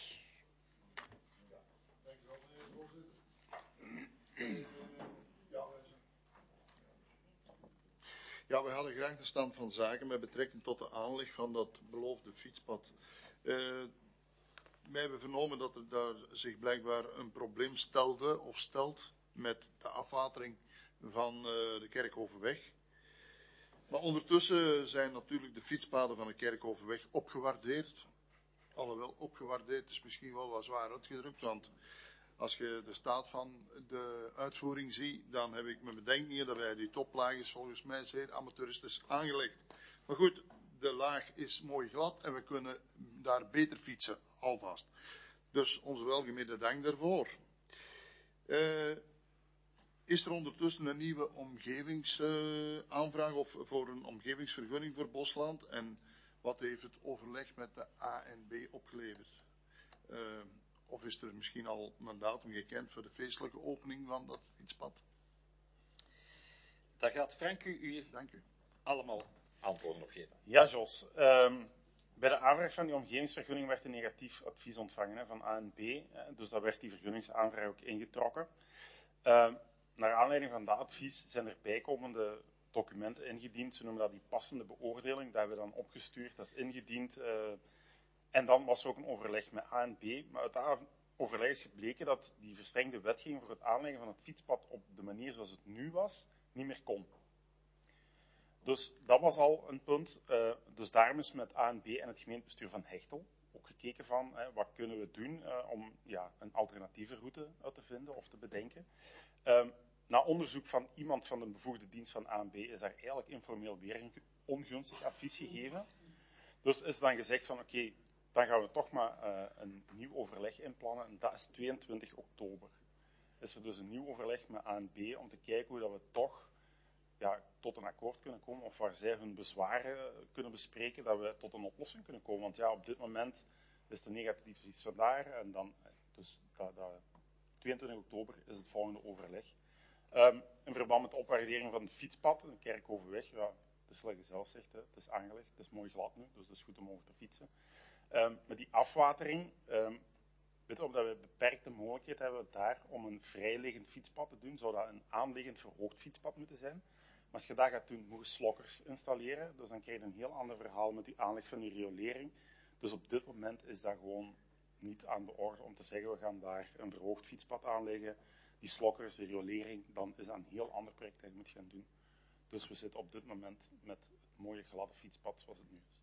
Ja, we hadden graag de stand van zaken met betrekking tot de aanleg van dat beloofde fietspad. Uh, wij hebben vernomen dat er daar zich blijkbaar een probleem stelde of stelt met de afwatering van uh, de Kerkhovenweg. Maar ondertussen zijn natuurlijk de fietspaden van de Kerkhovenweg opgewaardeerd. Alhoewel opgewaardeerd is misschien wel wat zwaar uitgedrukt, want als je de staat van de uitvoering ziet, dan heb ik me bedenkingen dat wij die toplaag is volgens mij zeer amateuristisch aangelegd. Maar goed, de laag is mooi glad en we kunnen daar beter fietsen, alvast. Dus onze welgemeende dank daarvoor. Uh, Is er ondertussen een nieuwe omgevingsaanvraag uh, of voor een omgevingsvergunning voor Bosland? En wat heeft het overleg met de A en B opgeleverd? Uh, of is er misschien al een datum gekend voor de feestelijke opening van dat fietspad? Daar gaat Frank u, u, Dank u. allemaal antwoorden op geven. Ja, Jos. Um, bij de aanvraag van die omgevingsvergunning werd een negatief advies ontvangen hè, van A en B. Hè, dus daar werd die vergunningsaanvraag ook ingetrokken. Uh, naar aanleiding van dat advies zijn er bijkomende documenten ingediend. Ze noemen dat die passende beoordeling. Dat hebben we dan opgestuurd. Dat is ingediend. Uh, en dan was er ook een overleg met A en B. Maar uit dat overleg is gebleken dat die verstrengde wetgeving voor het aanleggen van het fietspad op de manier zoals het nu was, niet meer kon. Dus dat was al een punt. Uh, dus daarom is met A en B en het gemeentebestuur van Hechtel ook gekeken van hè, wat kunnen we doen uh, om ja, een alternatieve route uit te vinden of te bedenken. Um, na onderzoek van iemand van de bevoegde dienst van A en B is daar eigenlijk informeel weer een ongunstig advies gegeven. Dus is dan gezegd van oké, okay, dan gaan we toch maar uh, een nieuw overleg inplannen en dat is tweeëntwintig oktober. Is er dus een nieuw overleg met A en B om te kijken hoe dat we toch ja, tot een akkoord kunnen komen of waar zij hun bezwaren kunnen bespreken, dat we tot een oplossing kunnen komen. Want ja, op dit moment is de negatief iets vandaar en dan, dus dat, dat, tweeëntwintig oktober is het volgende overleg. Um, in verband met de opwaardering van het fietspad, de Kerkhovenweg, ja, het is zoals je zelf zegt, hè, het is aangelegd, het is mooi glad nu, dus het is goed om over te fietsen. Um, met die afwatering, um, weet je, omdat we beperkte mogelijkheid hebben daar om een vrijliggend fietspad te doen, zou dat een aanliggend verhoogd fietspad moeten zijn. Maar als je dat gaat doen, moet je slokkers installeren, dus dan krijg je een heel ander verhaal met die aanleg van die riolering. Dus op dit moment is dat gewoon niet aan de orde om te zeggen, we gaan daar een verhoogd fietspad aanleggen, die slokkers, de riolering, dan is dat een heel ander project dat je moet gaan doen. Dus we zitten op dit moment met het mooie gladde fietspad zoals het nu is.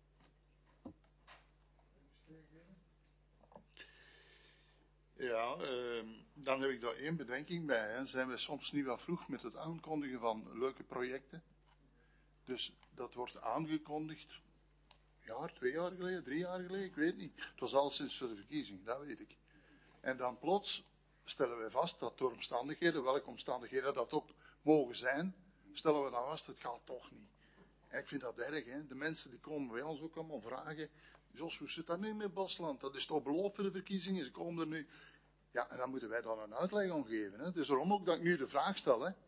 Ja, uh, dan heb ik daar één bedenking bij. Hè. Zijn we soms niet wat vroeg met het aankondigen van leuke projecten? Dus dat wordt aangekondigd, een jaar, twee jaar geleden, drie jaar geleden, ik weet niet. Het was al sinds voor de verkiezing, dat weet ik. En dan plots stellen wij vast dat door omstandigheden, welke omstandigheden dat ook mogen zijn, stellen we dan vast, het gaat toch niet. En ik vind dat erg, hè. De mensen die komen bij ons ook allemaal vragen, Jos, hoe zit dat nu met Bosland? Dat is toch beloofd voor de verkiezingen, ze komen er nu. Ja, en dan moeten wij dan een uitleg om geven, hè. Dus daarom ook dat ik nu de vraag stel, hè.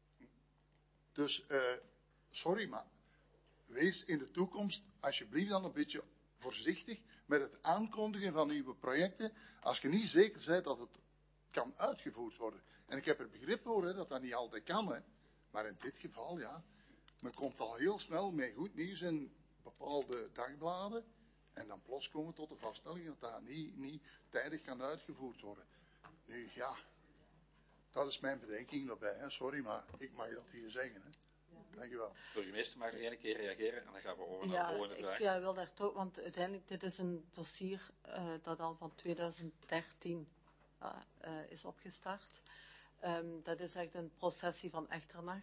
Dus, uh, sorry, maar wees in de toekomst alsjeblieft dan een beetje voorzichtig met het aankondigen van nieuwe projecten, als je niet zeker bent dat het kan uitgevoerd worden. En ik heb er begrip voor, hè, dat dat niet altijd kan, hè. Maar in dit geval, ja, men komt al heel snel met goed nieuws in bepaalde dagbladen, en dan plots komen we tot de vaststelling dat dat niet, niet tijdig kan uitgevoerd worden. Nu, ja, dat is mijn bedenking daarbij, hè. Sorry, maar ik mag dat hier zeggen, hè. Dank u wel. Burgemeester mag nog één keer reageren en dan gaan we over naar ja, de volgende vraag. Ik ja, wil daar toch, want uiteindelijk dit is een dossier uh, dat al van tweeduizend dertien uh, uh, is opgestart. Um, dat is echt een processie van Echternach.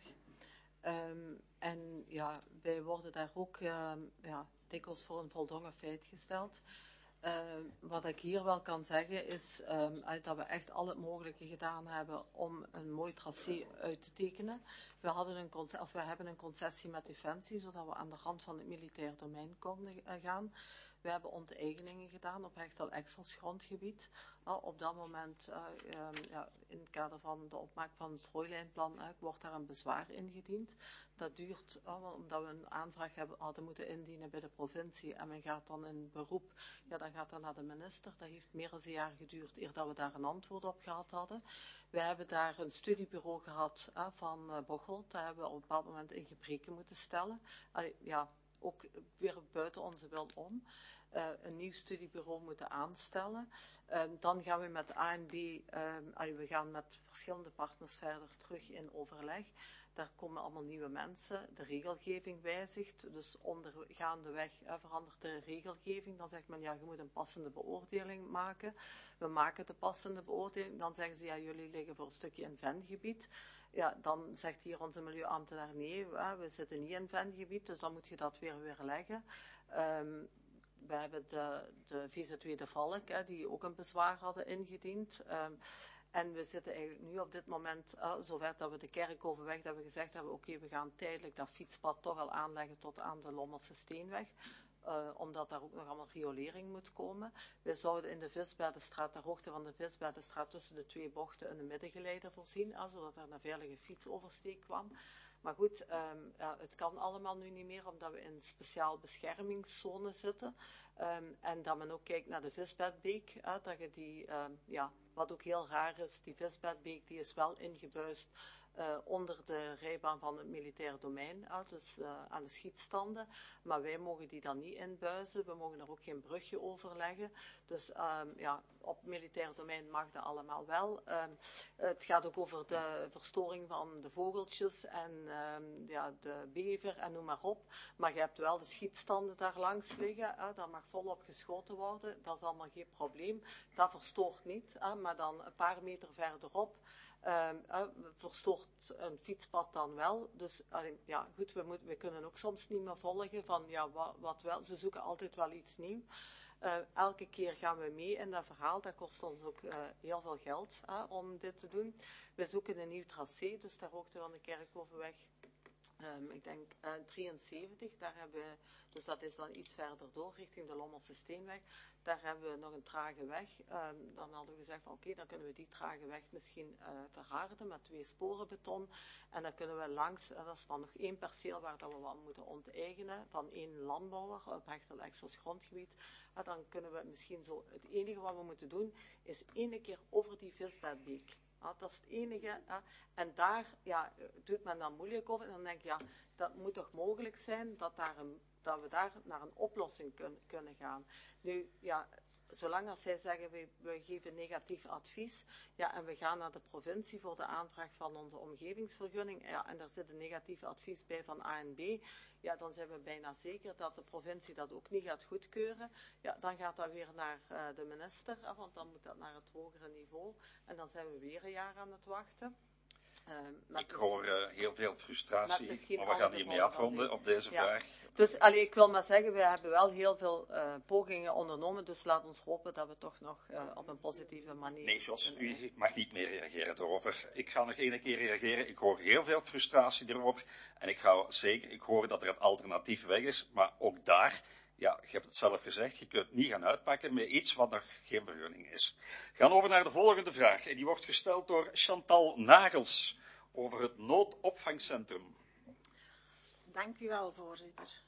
Um, en ja, wij worden daar ook uh, ja, dikwijls voor een voldongen feit gesteld. Uh, wat ik hier wel kan zeggen is um, dat we echt al het mogelijke gedaan hebben om een mooi tracé uit te tekenen. We, hadden een conce- of we hebben een concessie met Defensie, zodat we aan de rand van het militair domein konden uh, gaan. We hebben onteigeningen gedaan op Hechtel-Exels grondgebied. Uh, op dat moment, uh, um, ja, in het kader van de opmaak van het Rooilijnplan, uh, wordt daar een bezwaar ingediend. Dat duurt, uh, omdat we een aanvraag hebben, hadden moeten indienen bij de provincie en men gaat dan in beroep, ja, dan gaat dat naar de minister. Dat heeft meer dan een jaar geduurd eer dat we daar een antwoord op gehad hadden. We hebben daar een studiebureau gehad uh, van uh, Bocholt. Daar hebben we op een bepaald moment in gebreken moeten stellen. Uh, ja, ook weer buiten onze wil om. Uh, een nieuw studiebureau moeten aanstellen. Uh, dan gaan we met A en B, uh, we gaan met verschillende partners verder terug in overleg. Daar komen allemaal nieuwe mensen. De regelgeving wijzigt. Dus ondergaandeweg uh, verandert de regelgeving. Dan zegt men, ja, je moet een passende beoordeling maken. We maken de passende beoordeling. Dan zeggen ze, ja, jullie liggen voor een stukje in vengebied. Ja, dan zegt hier onze milieuambtenaar, nee, we zitten niet in vengebied, dus dan moet je dat weer weer leggen. Um, we hebben de, de V Z W De Valk, hè, die ook een bezwaar hadden ingediend. Um, En we zitten eigenlijk nu op dit moment uh, zover dat we de Kerkhovenweg, dat we gezegd hebben, oké, okay, we gaan tijdelijk dat fietspad toch al aanleggen tot aan de Lommelse Steenweg. Uh, omdat daar ook nog allemaal riolering moet komen. We zouden in de Visbeddenstraat, ter hoogte van de Visbeddenstraat, tussen de twee bochten een middengeleider voorzien, uh, zodat er een veilige fietsoversteek kwam. Maar goed, um, ja, het kan allemaal nu niet meer, omdat we in een speciaal beschermingszone zitten. Um, en dat men ook kijkt naar de Visbedbeek, uh, dat je die, um, ja, wat ook heel raar is, die Visbedbeek die is wel ingebuist Uh, onder de rijbaan van het militaire domein, uh, dus uh, aan de schietstanden. Maar wij mogen die dan niet inbuizen, we mogen er ook geen brugje over leggen. Dus um, ja, op militair domein mag dat allemaal wel. Um, het gaat ook over de verstoring van de vogeltjes en um, ja, de bever en noem maar op. Maar je hebt wel de schietstanden daar langs liggen, uh, daar mag volop geschoten worden, dat is allemaal geen probleem. Dat verstoort niet, uh, maar dan een paar meter verderop Um, uh, verstoort een fietspad dan wel. Dus uh, ja, goed, we, moet, we kunnen ook soms niet meer volgen van ja, wat, wat wel. Ze zoeken altijd wel iets nieuws. Uh, elke keer gaan we mee in dat verhaal. Dat kost ons ook uh, heel veel geld uh, om dit te doen. We zoeken een nieuw tracé, dus ter hoogte van de Kerkhovenweg. Um, ik denk uh, drieënzeventig, daar hebben we, dus dat is dan iets verder door, richting de Lommelse Steenweg. Daar hebben we nog een trage weg. Um, dan hadden we gezegd van oké, okay, dan kunnen we die trage weg misschien uh, verharden met twee sporen beton. En dan kunnen we langs, uh, dat is dan nog één perceel waar dat we wat moeten onteigenen, van één landbouwer op Hechtel Exels grondgebied. Uh, dan kunnen we misschien zo, het enige wat we moeten doen, is één keer over die Visbedbeek. Ja, dat is het enige. Ja. En daar ja, doet men dan moeilijk over. En dan denk je, ja, dat moet toch mogelijk zijn dat, daar een, dat we daar naar een oplossing kun, kunnen gaan. Nu, ja, zolang als zij zeggen, we, we geven negatief advies, ja, en we gaan naar de provincie voor de aanvraag van onze omgevingsvergunning, ja, en daar zit een negatief advies bij van A en B, ja, dan zijn we bijna zeker dat de provincie dat ook niet gaat goedkeuren. Ja, dan gaat dat weer naar uh, de minister, uh, want dan moet dat naar het hogere niveau. En dan zijn we weer een jaar aan het wachten. Uh, ik hoor uh, heel veel frustratie, maar we gaan hiermee afronden op deze ja. vraag. Dus allee, ik wil maar zeggen, we hebben wel heel veel uh, pogingen ondernomen, dus laat ons hopen dat we toch nog uh, op een positieve manier... Nee, Jos, u mag niet meer reageren erover. Ik ga nog één keer reageren. Ik hoor heel veel frustratie erover en ik ga zeker, ik hoor dat er een alternatief weg is, maar ook daar... Ja, je hebt het zelf gezegd, je kunt niet gaan uitpakken met iets wat nog geen vergunning is. We gaan over naar de volgende vraag. En die wordt gesteld door Chantal Nagels over het noodopvangcentrum. Dank u wel, voorzitter.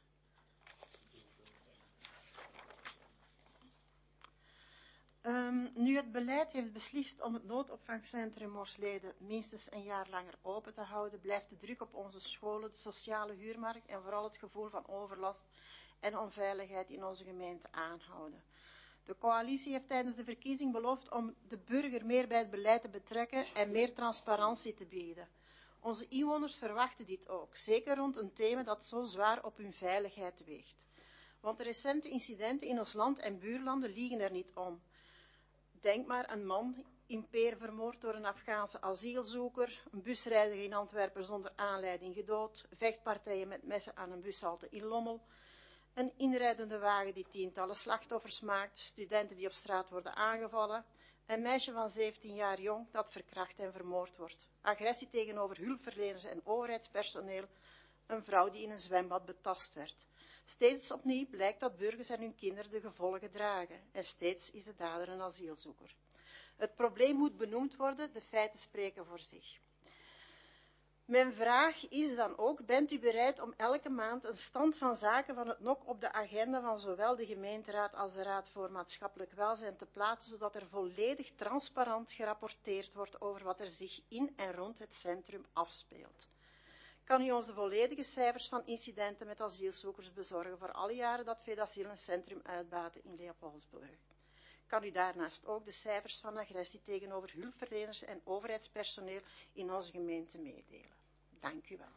Um, nu het beleid heeft beslist om het noodopvangcentrum Morsleden minstens een jaar langer open te houden, blijft de druk op onze scholen, de sociale huurmarkt en vooral het gevoel van overlast en onveiligheid in onze gemeente aanhouden. De coalitie heeft tijdens de verkiezing beloofd om de burger meer bij het beleid te betrekken en meer transparantie te bieden. Onze inwoners verwachten dit ook, zeker rond een thema dat zo zwaar op hun veiligheid weegt. Want de recente incidenten in ons land en buurlanden liegen er niet om. Denk maar een man in Peer vermoord door een Afghaanse asielzoeker, een busrijder in Antwerpen zonder aanleiding gedood, vechtpartijen met messen aan een bushalte in Lommel, een inrijdende wagen die tientallen slachtoffers maakt, studenten die op straat worden aangevallen, een meisje van zeventien jaar jong dat verkracht en vermoord wordt, agressie tegenover hulpverleners en overheidspersoneel, een vrouw die in een zwembad betast werd. Steeds opnieuw blijkt dat burgers en hun kinderen de gevolgen dragen en steeds is de dader een asielzoeker. Het probleem moet benoemd worden, de feiten spreken voor zich. Mijn vraag is dan ook, bent u bereid om elke maand een stand van zaken van het N O C op de agenda van zowel de gemeenteraad als de Raad voor Maatschappelijk Welzijn te plaatsen, zodat er volledig transparant gerapporteerd wordt over wat er zich in en rond het centrum afspeelt? Kan u ons de volledige cijfers van incidenten met asielzoekers bezorgen voor alle jaren dat Vedasiel een centrum uitbaten in Leopoldsburg? Kan u daarnaast ook de cijfers van agressie tegenover hulpverleners en overheidspersoneel in onze gemeente meedelen? Dank u wel.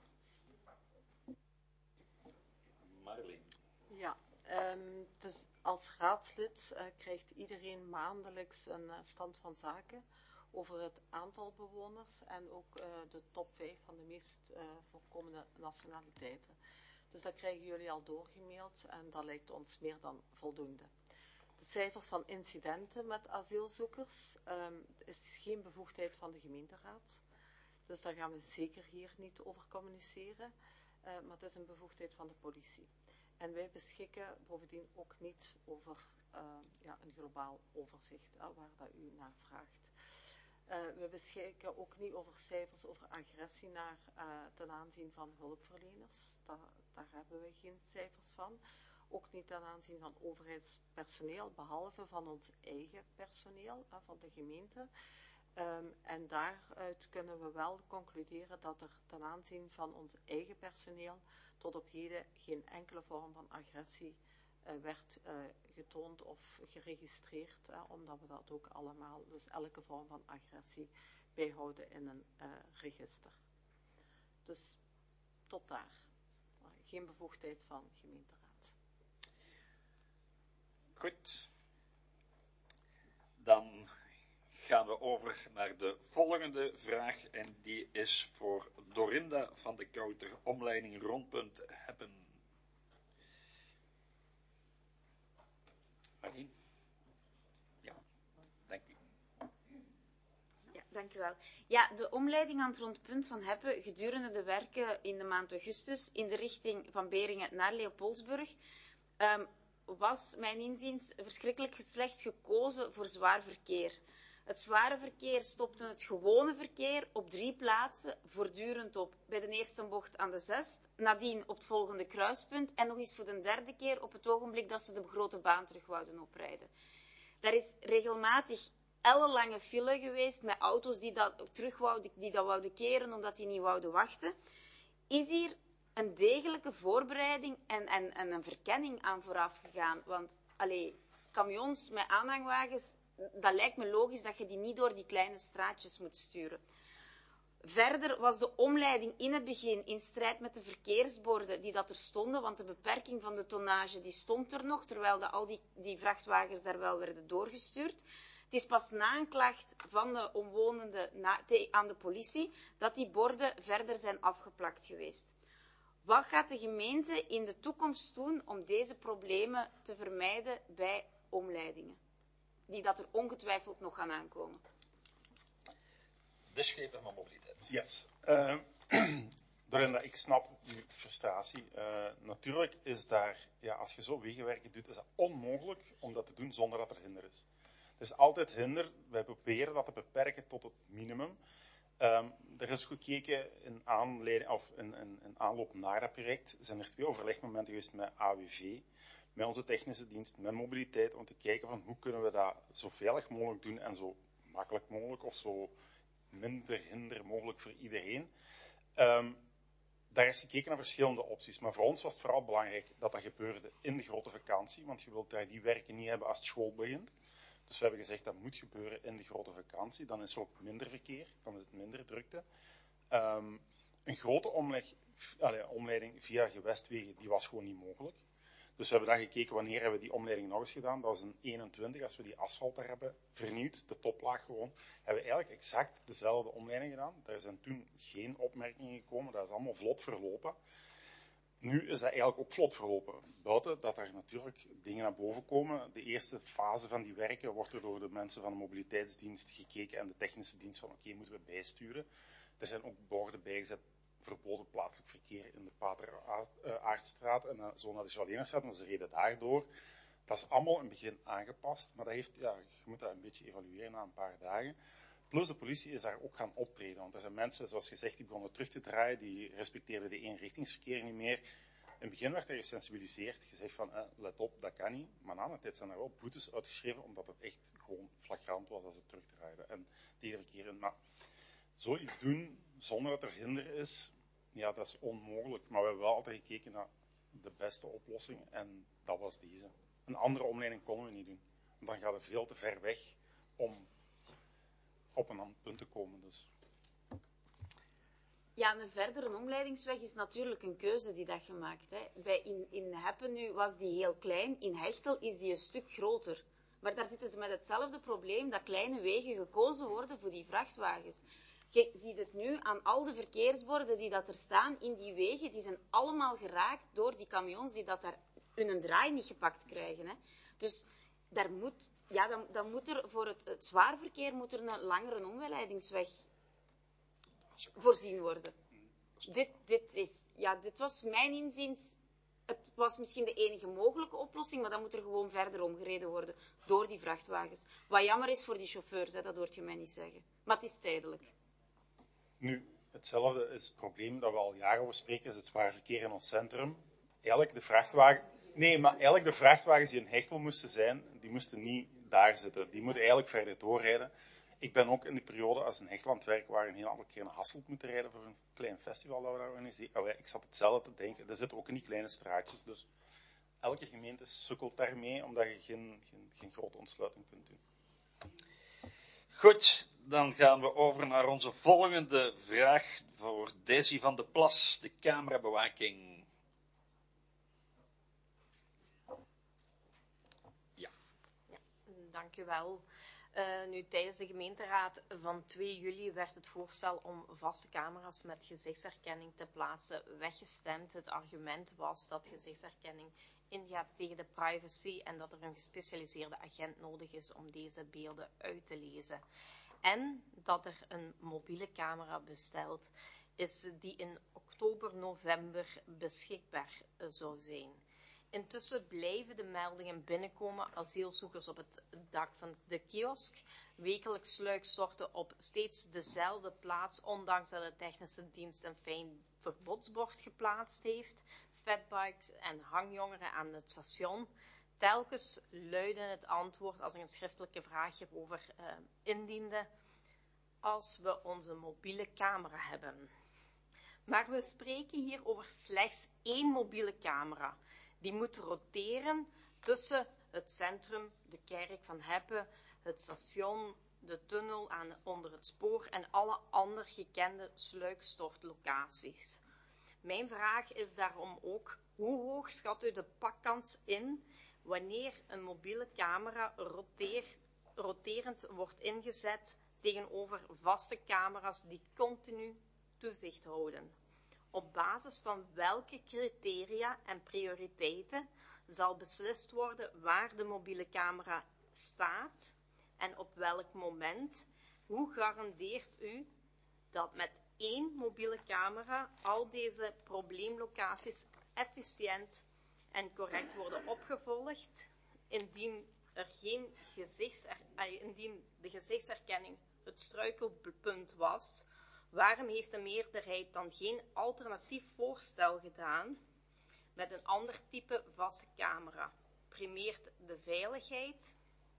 Marleen. Ja, um, dus als raadslid uh, krijgt iedereen maandelijks een uh, stand van zaken over het aantal bewoners en ook uh, de top vijf van de meest uh, voorkomende nationaliteiten. Dus dat krijgen jullie al doorgemaild en dat lijkt ons meer dan voldoende. De cijfers van incidenten met asielzoekers. Um, het is geen bevoegdheid van de gemeenteraad. Dus daar gaan we zeker hier niet over communiceren. Uh, maar het is een bevoegdheid van de politie. En wij beschikken bovendien ook niet over uh, ja, een globaal overzicht, uh, waar dat u naar vraagt. Uh, we beschikken ook niet over cijfers over agressie naar, uh, ten aanzien van hulpverleners. Da daar hebben we geen cijfers van. Ook niet ten aanzien van overheidspersoneel, behalve van ons eigen personeel, uh, van de gemeente. Um, en daaruit kunnen we wel concluderen dat er ten aanzien van ons eigen personeel tot op heden geen enkele vorm van agressie uh, werd uh, getoond of geregistreerd, uh, omdat we dat ook allemaal, dus elke vorm van agressie, bijhouden in een uh, register. Dus tot daar. Uh, geen bevoegdheid van gemeenteraad. Goed. Dan gaan we over naar de volgende vraag en die is voor Dorinda van de Kouter, omleiding Rondpunt Heppen. Marien? Ja, dank u. Ja, dank u wel. Ja, de omleiding aan het Rondpunt van Heppen gedurende de werken in de maand augustus in de richting van Beringen naar Leopoldsburg um, was mijn inziens verschrikkelijk slecht gekozen voor zwaar verkeer. Het zware verkeer stopte het gewone verkeer op drie plaatsen voortdurend op. Bij de eerste bocht aan de zest, nadien op het volgende kruispunt en nog eens voor de derde keer op het ogenblik dat ze de grote baan terug wouden oprijden. Daar is regelmatig ellenlange file geweest met auto's die dat terug wouden, die dat wouden keren omdat die niet wouden wachten. Is hier een degelijke voorbereiding en, en, en een verkenning aan vooraf gegaan? Want allee, camions met aanhangwagens, dat lijkt me logisch dat je die niet door die kleine straatjes moet sturen. Verder was de omleiding in het begin in strijd met de verkeersborden die dat er stonden, want de beperking van de tonnage die stond er nog, terwijl de, al die, die vrachtwagens daar wel werden doorgestuurd. Het is pas na een klacht van de omwonenden na, te, aan de politie dat die borden verder zijn afgeplakt geweest. Wat gaat de gemeente in de toekomst doen om deze problemen te vermijden bij omleidingen? Die dat er ongetwijfeld nog gaan aankomen. De schepen van mobiliteit. Yes. Uh, Dorinda, ik snap uw frustratie. Uh, natuurlijk is daar, ja, als je zo wegenwerken doet, is dat onmogelijk om dat te doen zonder dat er hinder is. Er is altijd hinder. Wij proberen dat te beperken tot het minimum. Um, er is gekeken in, aanleiding, of in, in, in aanloop naar dat project. Zijn er twee overlegmomenten geweest met A W V. Met onze technische dienst, met mobiliteit, om te kijken van hoe kunnen we dat zo veilig mogelijk doen en zo makkelijk mogelijk of zo minder hinder mogelijk voor iedereen. Um, daar is gekeken naar verschillende opties, maar voor ons was het vooral belangrijk dat dat gebeurde in de grote vakantie, want je wilt daar die werken niet hebben als het school begint. Dus we hebben gezegd dat moet gebeuren in de grote vakantie, dan is er ook minder verkeer, dan is het minder drukte. Um, een grote omleg, allez, omleiding via gewestwegen, die was gewoon niet mogelijk. Dus we hebben dan gekeken wanneer hebben we die omleiding nog eens gedaan. Dat was in eenentwintig, als we die asfalt daar hebben vernieuwd, de toplaag gewoon, hebben we eigenlijk exact dezelfde omleiding gedaan. Daar zijn toen geen opmerkingen gekomen, dat is allemaal vlot verlopen. Nu is dat eigenlijk ook vlot verlopen. Buiten dat er natuurlijk dingen naar boven komen. De eerste fase van die werken wordt er door de mensen van de mobiliteitsdienst gekeken en de technische dienst van oké, okay, moeten we bijsturen. Er zijn ook borden bijgezet. Verboden plaatselijk verkeer in de Pater-Aardstraat en uh, zo naar de Joaleenstraat, en ze reden daardoor. Dat is allemaal in het begin aangepast, maar dat heeft, ja, je moet dat een beetje evalueren na een paar dagen. Plus de politie is daar ook gaan optreden, want er zijn mensen, zoals gezegd, die begonnen terug te draaien, die respecteerden de eenrichtingsverkeer niet meer. In het begin werd er gesensibiliseerd, gezegd van, eh, let op, dat kan niet, maar na een tijd zijn er wel boetes uitgeschreven, omdat het echt gewoon flagrant was als ze terugdraaiden en tegenverkeer in. Maar zoiets doen zonder dat er hinder is, ja, dat is onmogelijk. Maar we hebben wel altijd gekeken naar de beste oplossing en dat was deze. Een andere omleiding konden we niet doen. Want dan gaat het veel te ver weg om op een ander punt te komen. Dus. Ja, een verdere omleidingsweg is natuurlijk een keuze die dat je maakt. Hè. Bij in, in Heppen nu was die heel klein, in Hechtel is die een stuk groter. Maar daar zitten ze met hetzelfde probleem dat kleine wegen gekozen worden voor die vrachtwagens. Je ziet het nu aan al de verkeersborden die dat er staan in die wegen, die zijn allemaal geraakt door die camions die dat daar hun draai niet gepakt krijgen. Hè. Dus daar moet, ja, dan, dan moet er voor het, het zwaar verkeer moet er een langere omleidingsweg voorzien worden. Dit, dit, is, ja, dit was mijn inziens, het was misschien de enige mogelijke oplossing, maar dan moet er gewoon verder omgereden worden door die vrachtwagens. Wat jammer is voor die chauffeurs, hè, dat hoort je mij niet zeggen. Maar het is tijdelijk. Nu, hetzelfde is het probleem dat we al jaren over spreken, is het zwaar verkeer in ons centrum. Eigenlijk de vrachtwagen, nee, maar eigenlijk de vrachtwagens die in Hechtel moesten zijn, die moesten niet daar zitten. Die moeten eigenlijk verder doorrijden. Ik ben ook in de periode als in Hechtel aan het werk waren een heel aantal keer naar Hasselt moeten rijden voor een klein festival dat we daar organiseren. Ik zat hetzelfde te denken. Dat zit ook in die kleine straatjes. Dus elke gemeente sukkelt daarmee, omdat je geen, geen, geen grote ontsluiting kunt doen. Goed, dan gaan we over naar onze volgende vraag voor Daisy van de Plas, de camerabewaking. Ja, ja, dank u wel. Uh, nu, tijdens de gemeenteraad van twee juli werd het voorstel om vaste camera's met gezichtsherkenning te plaatsen weggestemd. Het argument was dat gezichtsherkenning ingaat tegen de privacy en dat er een gespecialiseerde agent nodig is om deze beelden uit te lezen. En dat er een mobiele camera besteld is die in oktober, november beschikbaar zou zijn. Intussen blijven de meldingen binnenkomen, asielzoekers op het dak van de kiosk, wekelijks sluikstorten op steeds dezelfde plaats, ondanks dat de technische dienst een fijn verbodsbord geplaatst heeft, fatbikes en hangjongeren aan het station. Telkens luidde het antwoord als er een schriftelijke vraag hierover uh, indiende, als we onze mobiele camera hebben. Maar we spreken hier over slechts één mobiele camera. Die moet roteren tussen het centrum, de kerk van Heppe, het station, de tunnel aan, onder het spoor en alle andere gekende sluikstortlocaties. Mijn vraag is daarom ook, hoe hoog schat u de pakkans in wanneer een mobiele camera roteer, roterend wordt ingezet tegenover vaste camera's die continu toezicht houden? Op basis van welke criteria en prioriteiten zal beslist worden waar de mobiele camera staat en op welk moment? Hoe garandeert u dat met één mobiele camera al deze probleemlocaties efficiënt en correct worden opgevolgd, indien, er geen gezichtsher, indien de gezichtsherkenning het struikelpunt was? Waarom heeft de meerderheid dan geen alternatief voorstel gedaan met een ander type vaste camera? Primeert de veiligheid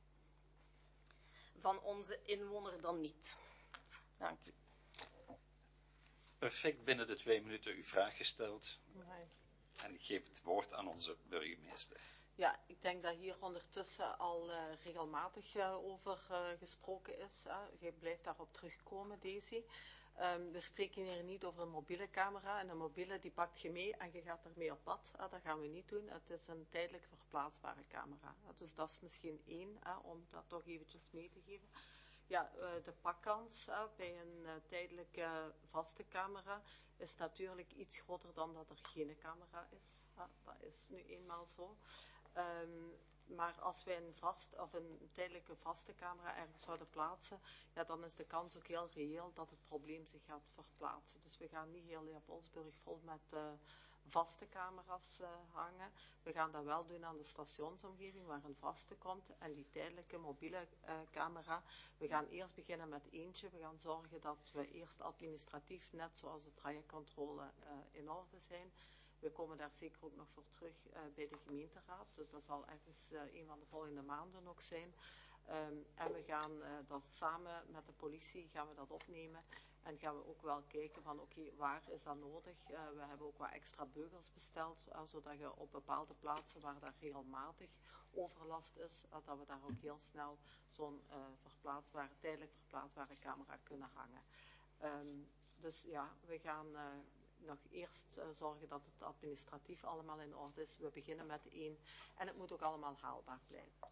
van onze inwoner dan niet? Dank u. Perfect binnen de twee minuten uw vraag gesteld. Nee. En ik geef het woord aan onze burgemeester. Ja, ik denk dat hier ondertussen al uh, regelmatig uh, over uh, gesproken is. Uh. Je blijft daarop terugkomen, Daisy. Um, we spreken hier niet over een mobiele camera. En een mobiele die pakt je mee en je gaat ermee op pad. Uh, dat gaan we niet doen. Het is een tijdelijk verplaatsbare camera. Uh, dus dat is misschien één, uh, om dat toch eventjes mee te geven. Ja, uh, de pakkans uh, bij een uh, tijdelijke uh, vaste camera is natuurlijk iets groter dan dat er geen camera is. Uh, dat is nu eenmaal zo. Um, maar als wij een, vast, of een tijdelijke vaste camera ergens zouden plaatsen, ja, dan is de kans ook heel reëel dat het probleem zich gaat verplaatsen. Dus we gaan niet heel Leopoldsburg vol met uh, vaste camera's uh, hangen. We gaan dat wel doen aan de stationsomgeving waar een vaste komt. En die tijdelijke mobiele uh, camera, we gaan eerst beginnen met eentje. We gaan zorgen dat we eerst administratief, net zoals de trajectcontrole, uh, in orde zijn. We komen daar zeker ook nog voor terug uh, bij de gemeenteraad. Dus dat zal ergens uh, een van de volgende maanden ook zijn. Um, en we gaan uh, dat samen met de politie gaan we dat opnemen. En gaan we ook wel kijken van oké, okay, waar is dat nodig? Uh, we hebben ook wat extra beugels besteld. Uh, zodat je op bepaalde plaatsen waar daar regelmatig overlast is. Uh, dat we daar ook heel snel zo'n uh, verplaatsbare, tijdelijk verplaatsbare camera kunnen hangen. Um, dus ja, we gaan... Uh, nog eerst uh, zorgen dat het administratief allemaal in orde is. We beginnen met één en het moet ook allemaal haalbaar blijven.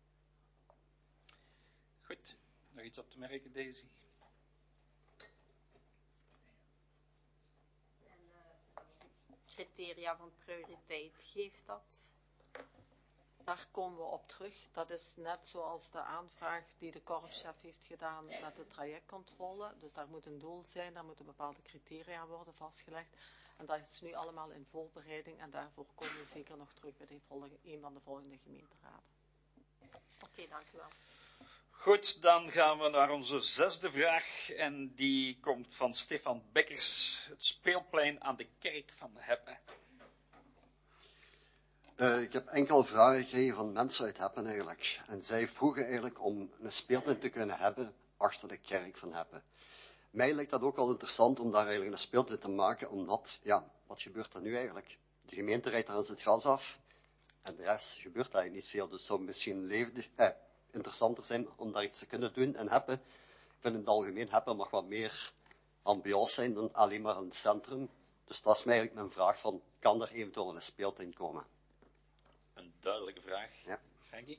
Goed, nog iets op te merken, Daisy? En uh, criteria van prioriteit, geeft dat? Daar komen we op terug. Dat is net zoals de aanvraag die de korpschef heeft gedaan met de trajectcontrole. Dus daar moet een doel zijn, daar moeten bepaalde criteria worden vastgelegd. En dat is nu allemaal in voorbereiding en daarvoor komen we zeker nog terug bij de volgende, een van de volgende gemeenteraden. Oké, okay, dank u wel. Goed, dan gaan we naar onze zesde vraag en die komt van Stefan Bekkers. Het speelplein aan de kerk van Heppen. Uh, ik heb enkel vragen gekregen van mensen uit Heppen eigenlijk. En zij vroegen eigenlijk om een speeltuin te kunnen hebben achter de kerk van Heppen. Mij lijkt dat ook wel interessant om daar eigenlijk een speeltuin te maken, omdat, ja, wat gebeurt er nu eigenlijk? De gemeente rijdt daar eens het gas af en de rest gebeurt eigenlijk niet veel. Dus het zou misschien levendig, eh, interessanter zijn om daar iets te kunnen doen. En Heppen, ik vind in het algemeen Heppen mag wat meer ambiance zijn dan alleen maar een centrum. Dus dat is mij eigenlijk mijn vraag van, kan er eventueel een speeltuin komen? Een duidelijke vraag. Ja. Frankie?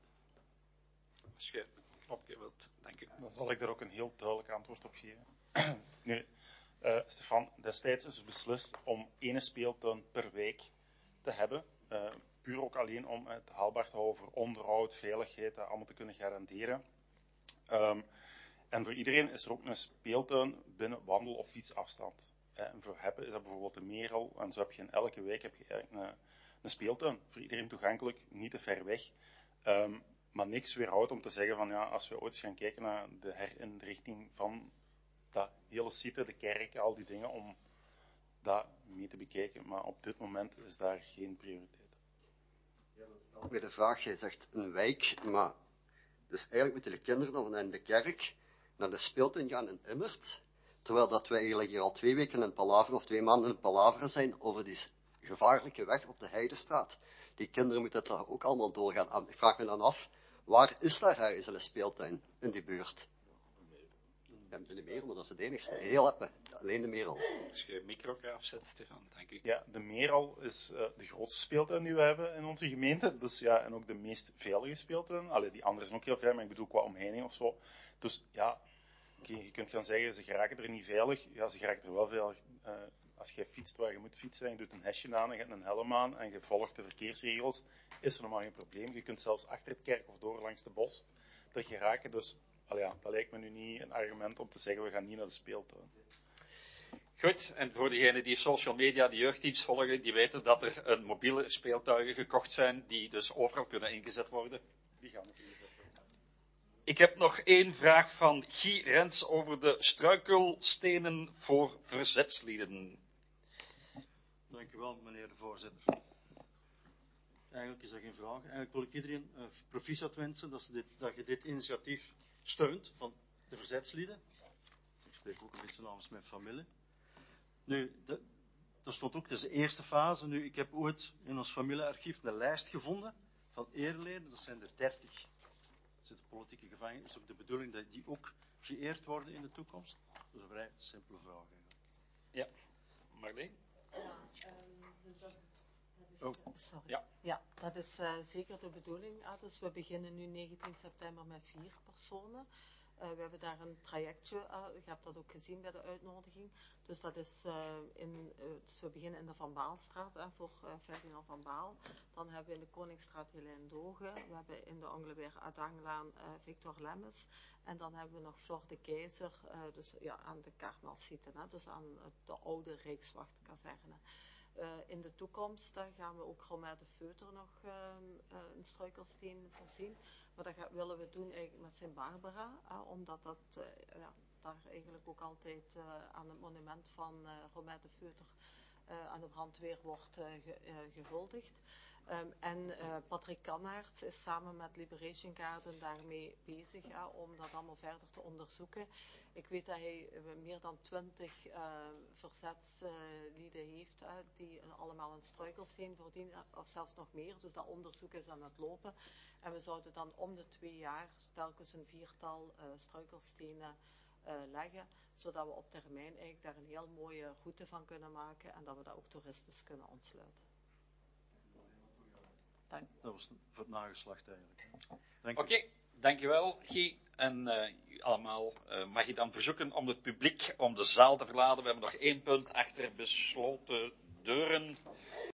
Als je een knopje wilt, dank u. Dan zal ik daar ook een heel duidelijk antwoord op geven. Nu, uh, Stefan, destijds is er beslist om één speeltuin per week te hebben. Uh, puur ook alleen om het haalbaar te houden voor onderhoud, veiligheid, dat allemaal te kunnen garanderen. Um, en voor iedereen is er ook een speeltuin binnen wandel- of fietsafstand. Uh, en voor Heppen is dat bijvoorbeeld de Merel. En zo heb je in elke week heb je eigenlijk een, een speeltuin. Voor iedereen toegankelijk, niet te ver weg. Um, maar niks weerhoudt om te zeggen van ja, als we ooit gaan kijken naar de herinrichting van dat hele site, de kerk, al die dingen, om dat mee te bekijken. Maar op dit moment is daar geen prioriteit. Ja, dat is ook weer de vraag. Jij zegt een wijk, maar dus eigenlijk moeten de kinderen dan vanuit de kerk naar de speeltuin gaan in Immert, terwijl dat wij eigenlijk hier al twee weken in palaver of twee maanden in palaver zijn over die gevaarlijke weg op de Heidestraat. Die kinderen moeten daar ook allemaal doorgaan. Ik vraag me dan af, waar is daar ergens een speeltuin in die buurt? Ja, in de Merel, maar dat is het enigste. Heel Heppen, alleen de Merel. Als je je micro afzet, Stefan, dank u. Ja, de Merel is uh, de grootste speeltuin die we hebben in onze gemeente. Dus ja, en ook de meest veilige speeltuin. Allee, die andere zijn ook heel veilig, maar ik bedoel qua omheining of zo. Dus ja, okay, je kunt gaan zeggen, ze geraken er niet veilig. Ja, ze geraken er wel veilig. Uh, als je fietst waar je moet fietsen, en je doet een hesje aan en je hebt een helm aan en je volgt de verkeersregels, is er normaal geen probleem. Je kunt zelfs achter het kerk of door langs de bos er geraken. Dus allee, ja, dat lijkt me nu niet een argument om te zeggen, we gaan niet naar de speeltuin. Goed, en voor degenen die social media de jeugddienst volgen, die weten dat er een mobiele speeltuigen gekocht zijn, die dus overal kunnen ingezet worden. Die gaan ook ingezet worden. Ik heb nog één vraag van Guy Rens over de struikelstenen voor verzetslieden. Dank u wel, meneer de voorzitter. Eigenlijk is dat geen vraag. Eigenlijk wil ik iedereen uh, proficiat wensen dat, ze dit, dat je dit initiatief steunt van de verzetslieden. Ik spreek ook een beetje namens mijn familie. Nu, de, er stond ook, het is de eerste fase. Nu, ik heb ooit in ons familiearchief een lijst gevonden van eerleden. Dat zijn er dertig. Er zitten politieke gevangenen. Het is ook de bedoeling dat die ook geëerd worden in de toekomst. Dat is een vrij simpele vraag eigenlijk. Ja, Marleen? Ja, um, dus dat, dat is, oh. Sorry. Ja. Ja, dat is uh, zeker de bedoeling. Uh, dus we beginnen nu negentien september met vier personen. Uh, we hebben daar een trajectje, uh, u hebt dat ook gezien bij de uitnodiging. Dus dat is uh, in, uh, dus we beginnen in de Van Baalstraat uh, voor uh, Ferdinand van Baal. Dan hebben we in de Koningsstraat Helijn Dogen. We hebben in de Anglebert Adanglaan uh, Victor Lemmes. En dan hebben we nog Flor de Keizer, uh, dus ja, aan de Karmelsieten, hè, dus aan uh, de oude Rijkswachtkazerne. Uh, in de toekomst uh, gaan we ook Romain de Feuter nog uh, uh, een struikelsteen voorzien. Maar dat gaan, willen we doen eigenlijk met Sint-Barbara, uh, omdat dat uh, ja, daar eigenlijk ook altijd uh, aan het monument van uh, Romain de Feuter uh, aan de brandweer wordt uh, ge, uh, gehuldigd. Um, en uh, Patrick Kannaerts is samen met Liberation Garden daarmee bezig uh, om dat allemaal verder te onderzoeken. Ik weet dat hij uh, meer dan twintig uh, verzetslieden uh, heeft uh, die uh, allemaal een struikelsteen verdienen, of zelfs nog meer. Dus dat onderzoek is aan het lopen. En we zouden dan om de twee jaar telkens een viertal uh, struikelstenen uh, leggen, zodat we op termijn eigenlijk daar een heel mooie route van kunnen maken en dat we dat ook toeristisch kunnen ontsluiten. Dank. Dat was voor het nageslacht eigenlijk. Oké, okay, dankjewel Guy. En uh, allemaal uh, mag je dan verzoeken om het publiek om de zaal te verlaten. We hebben nog één punt achter besloten deuren.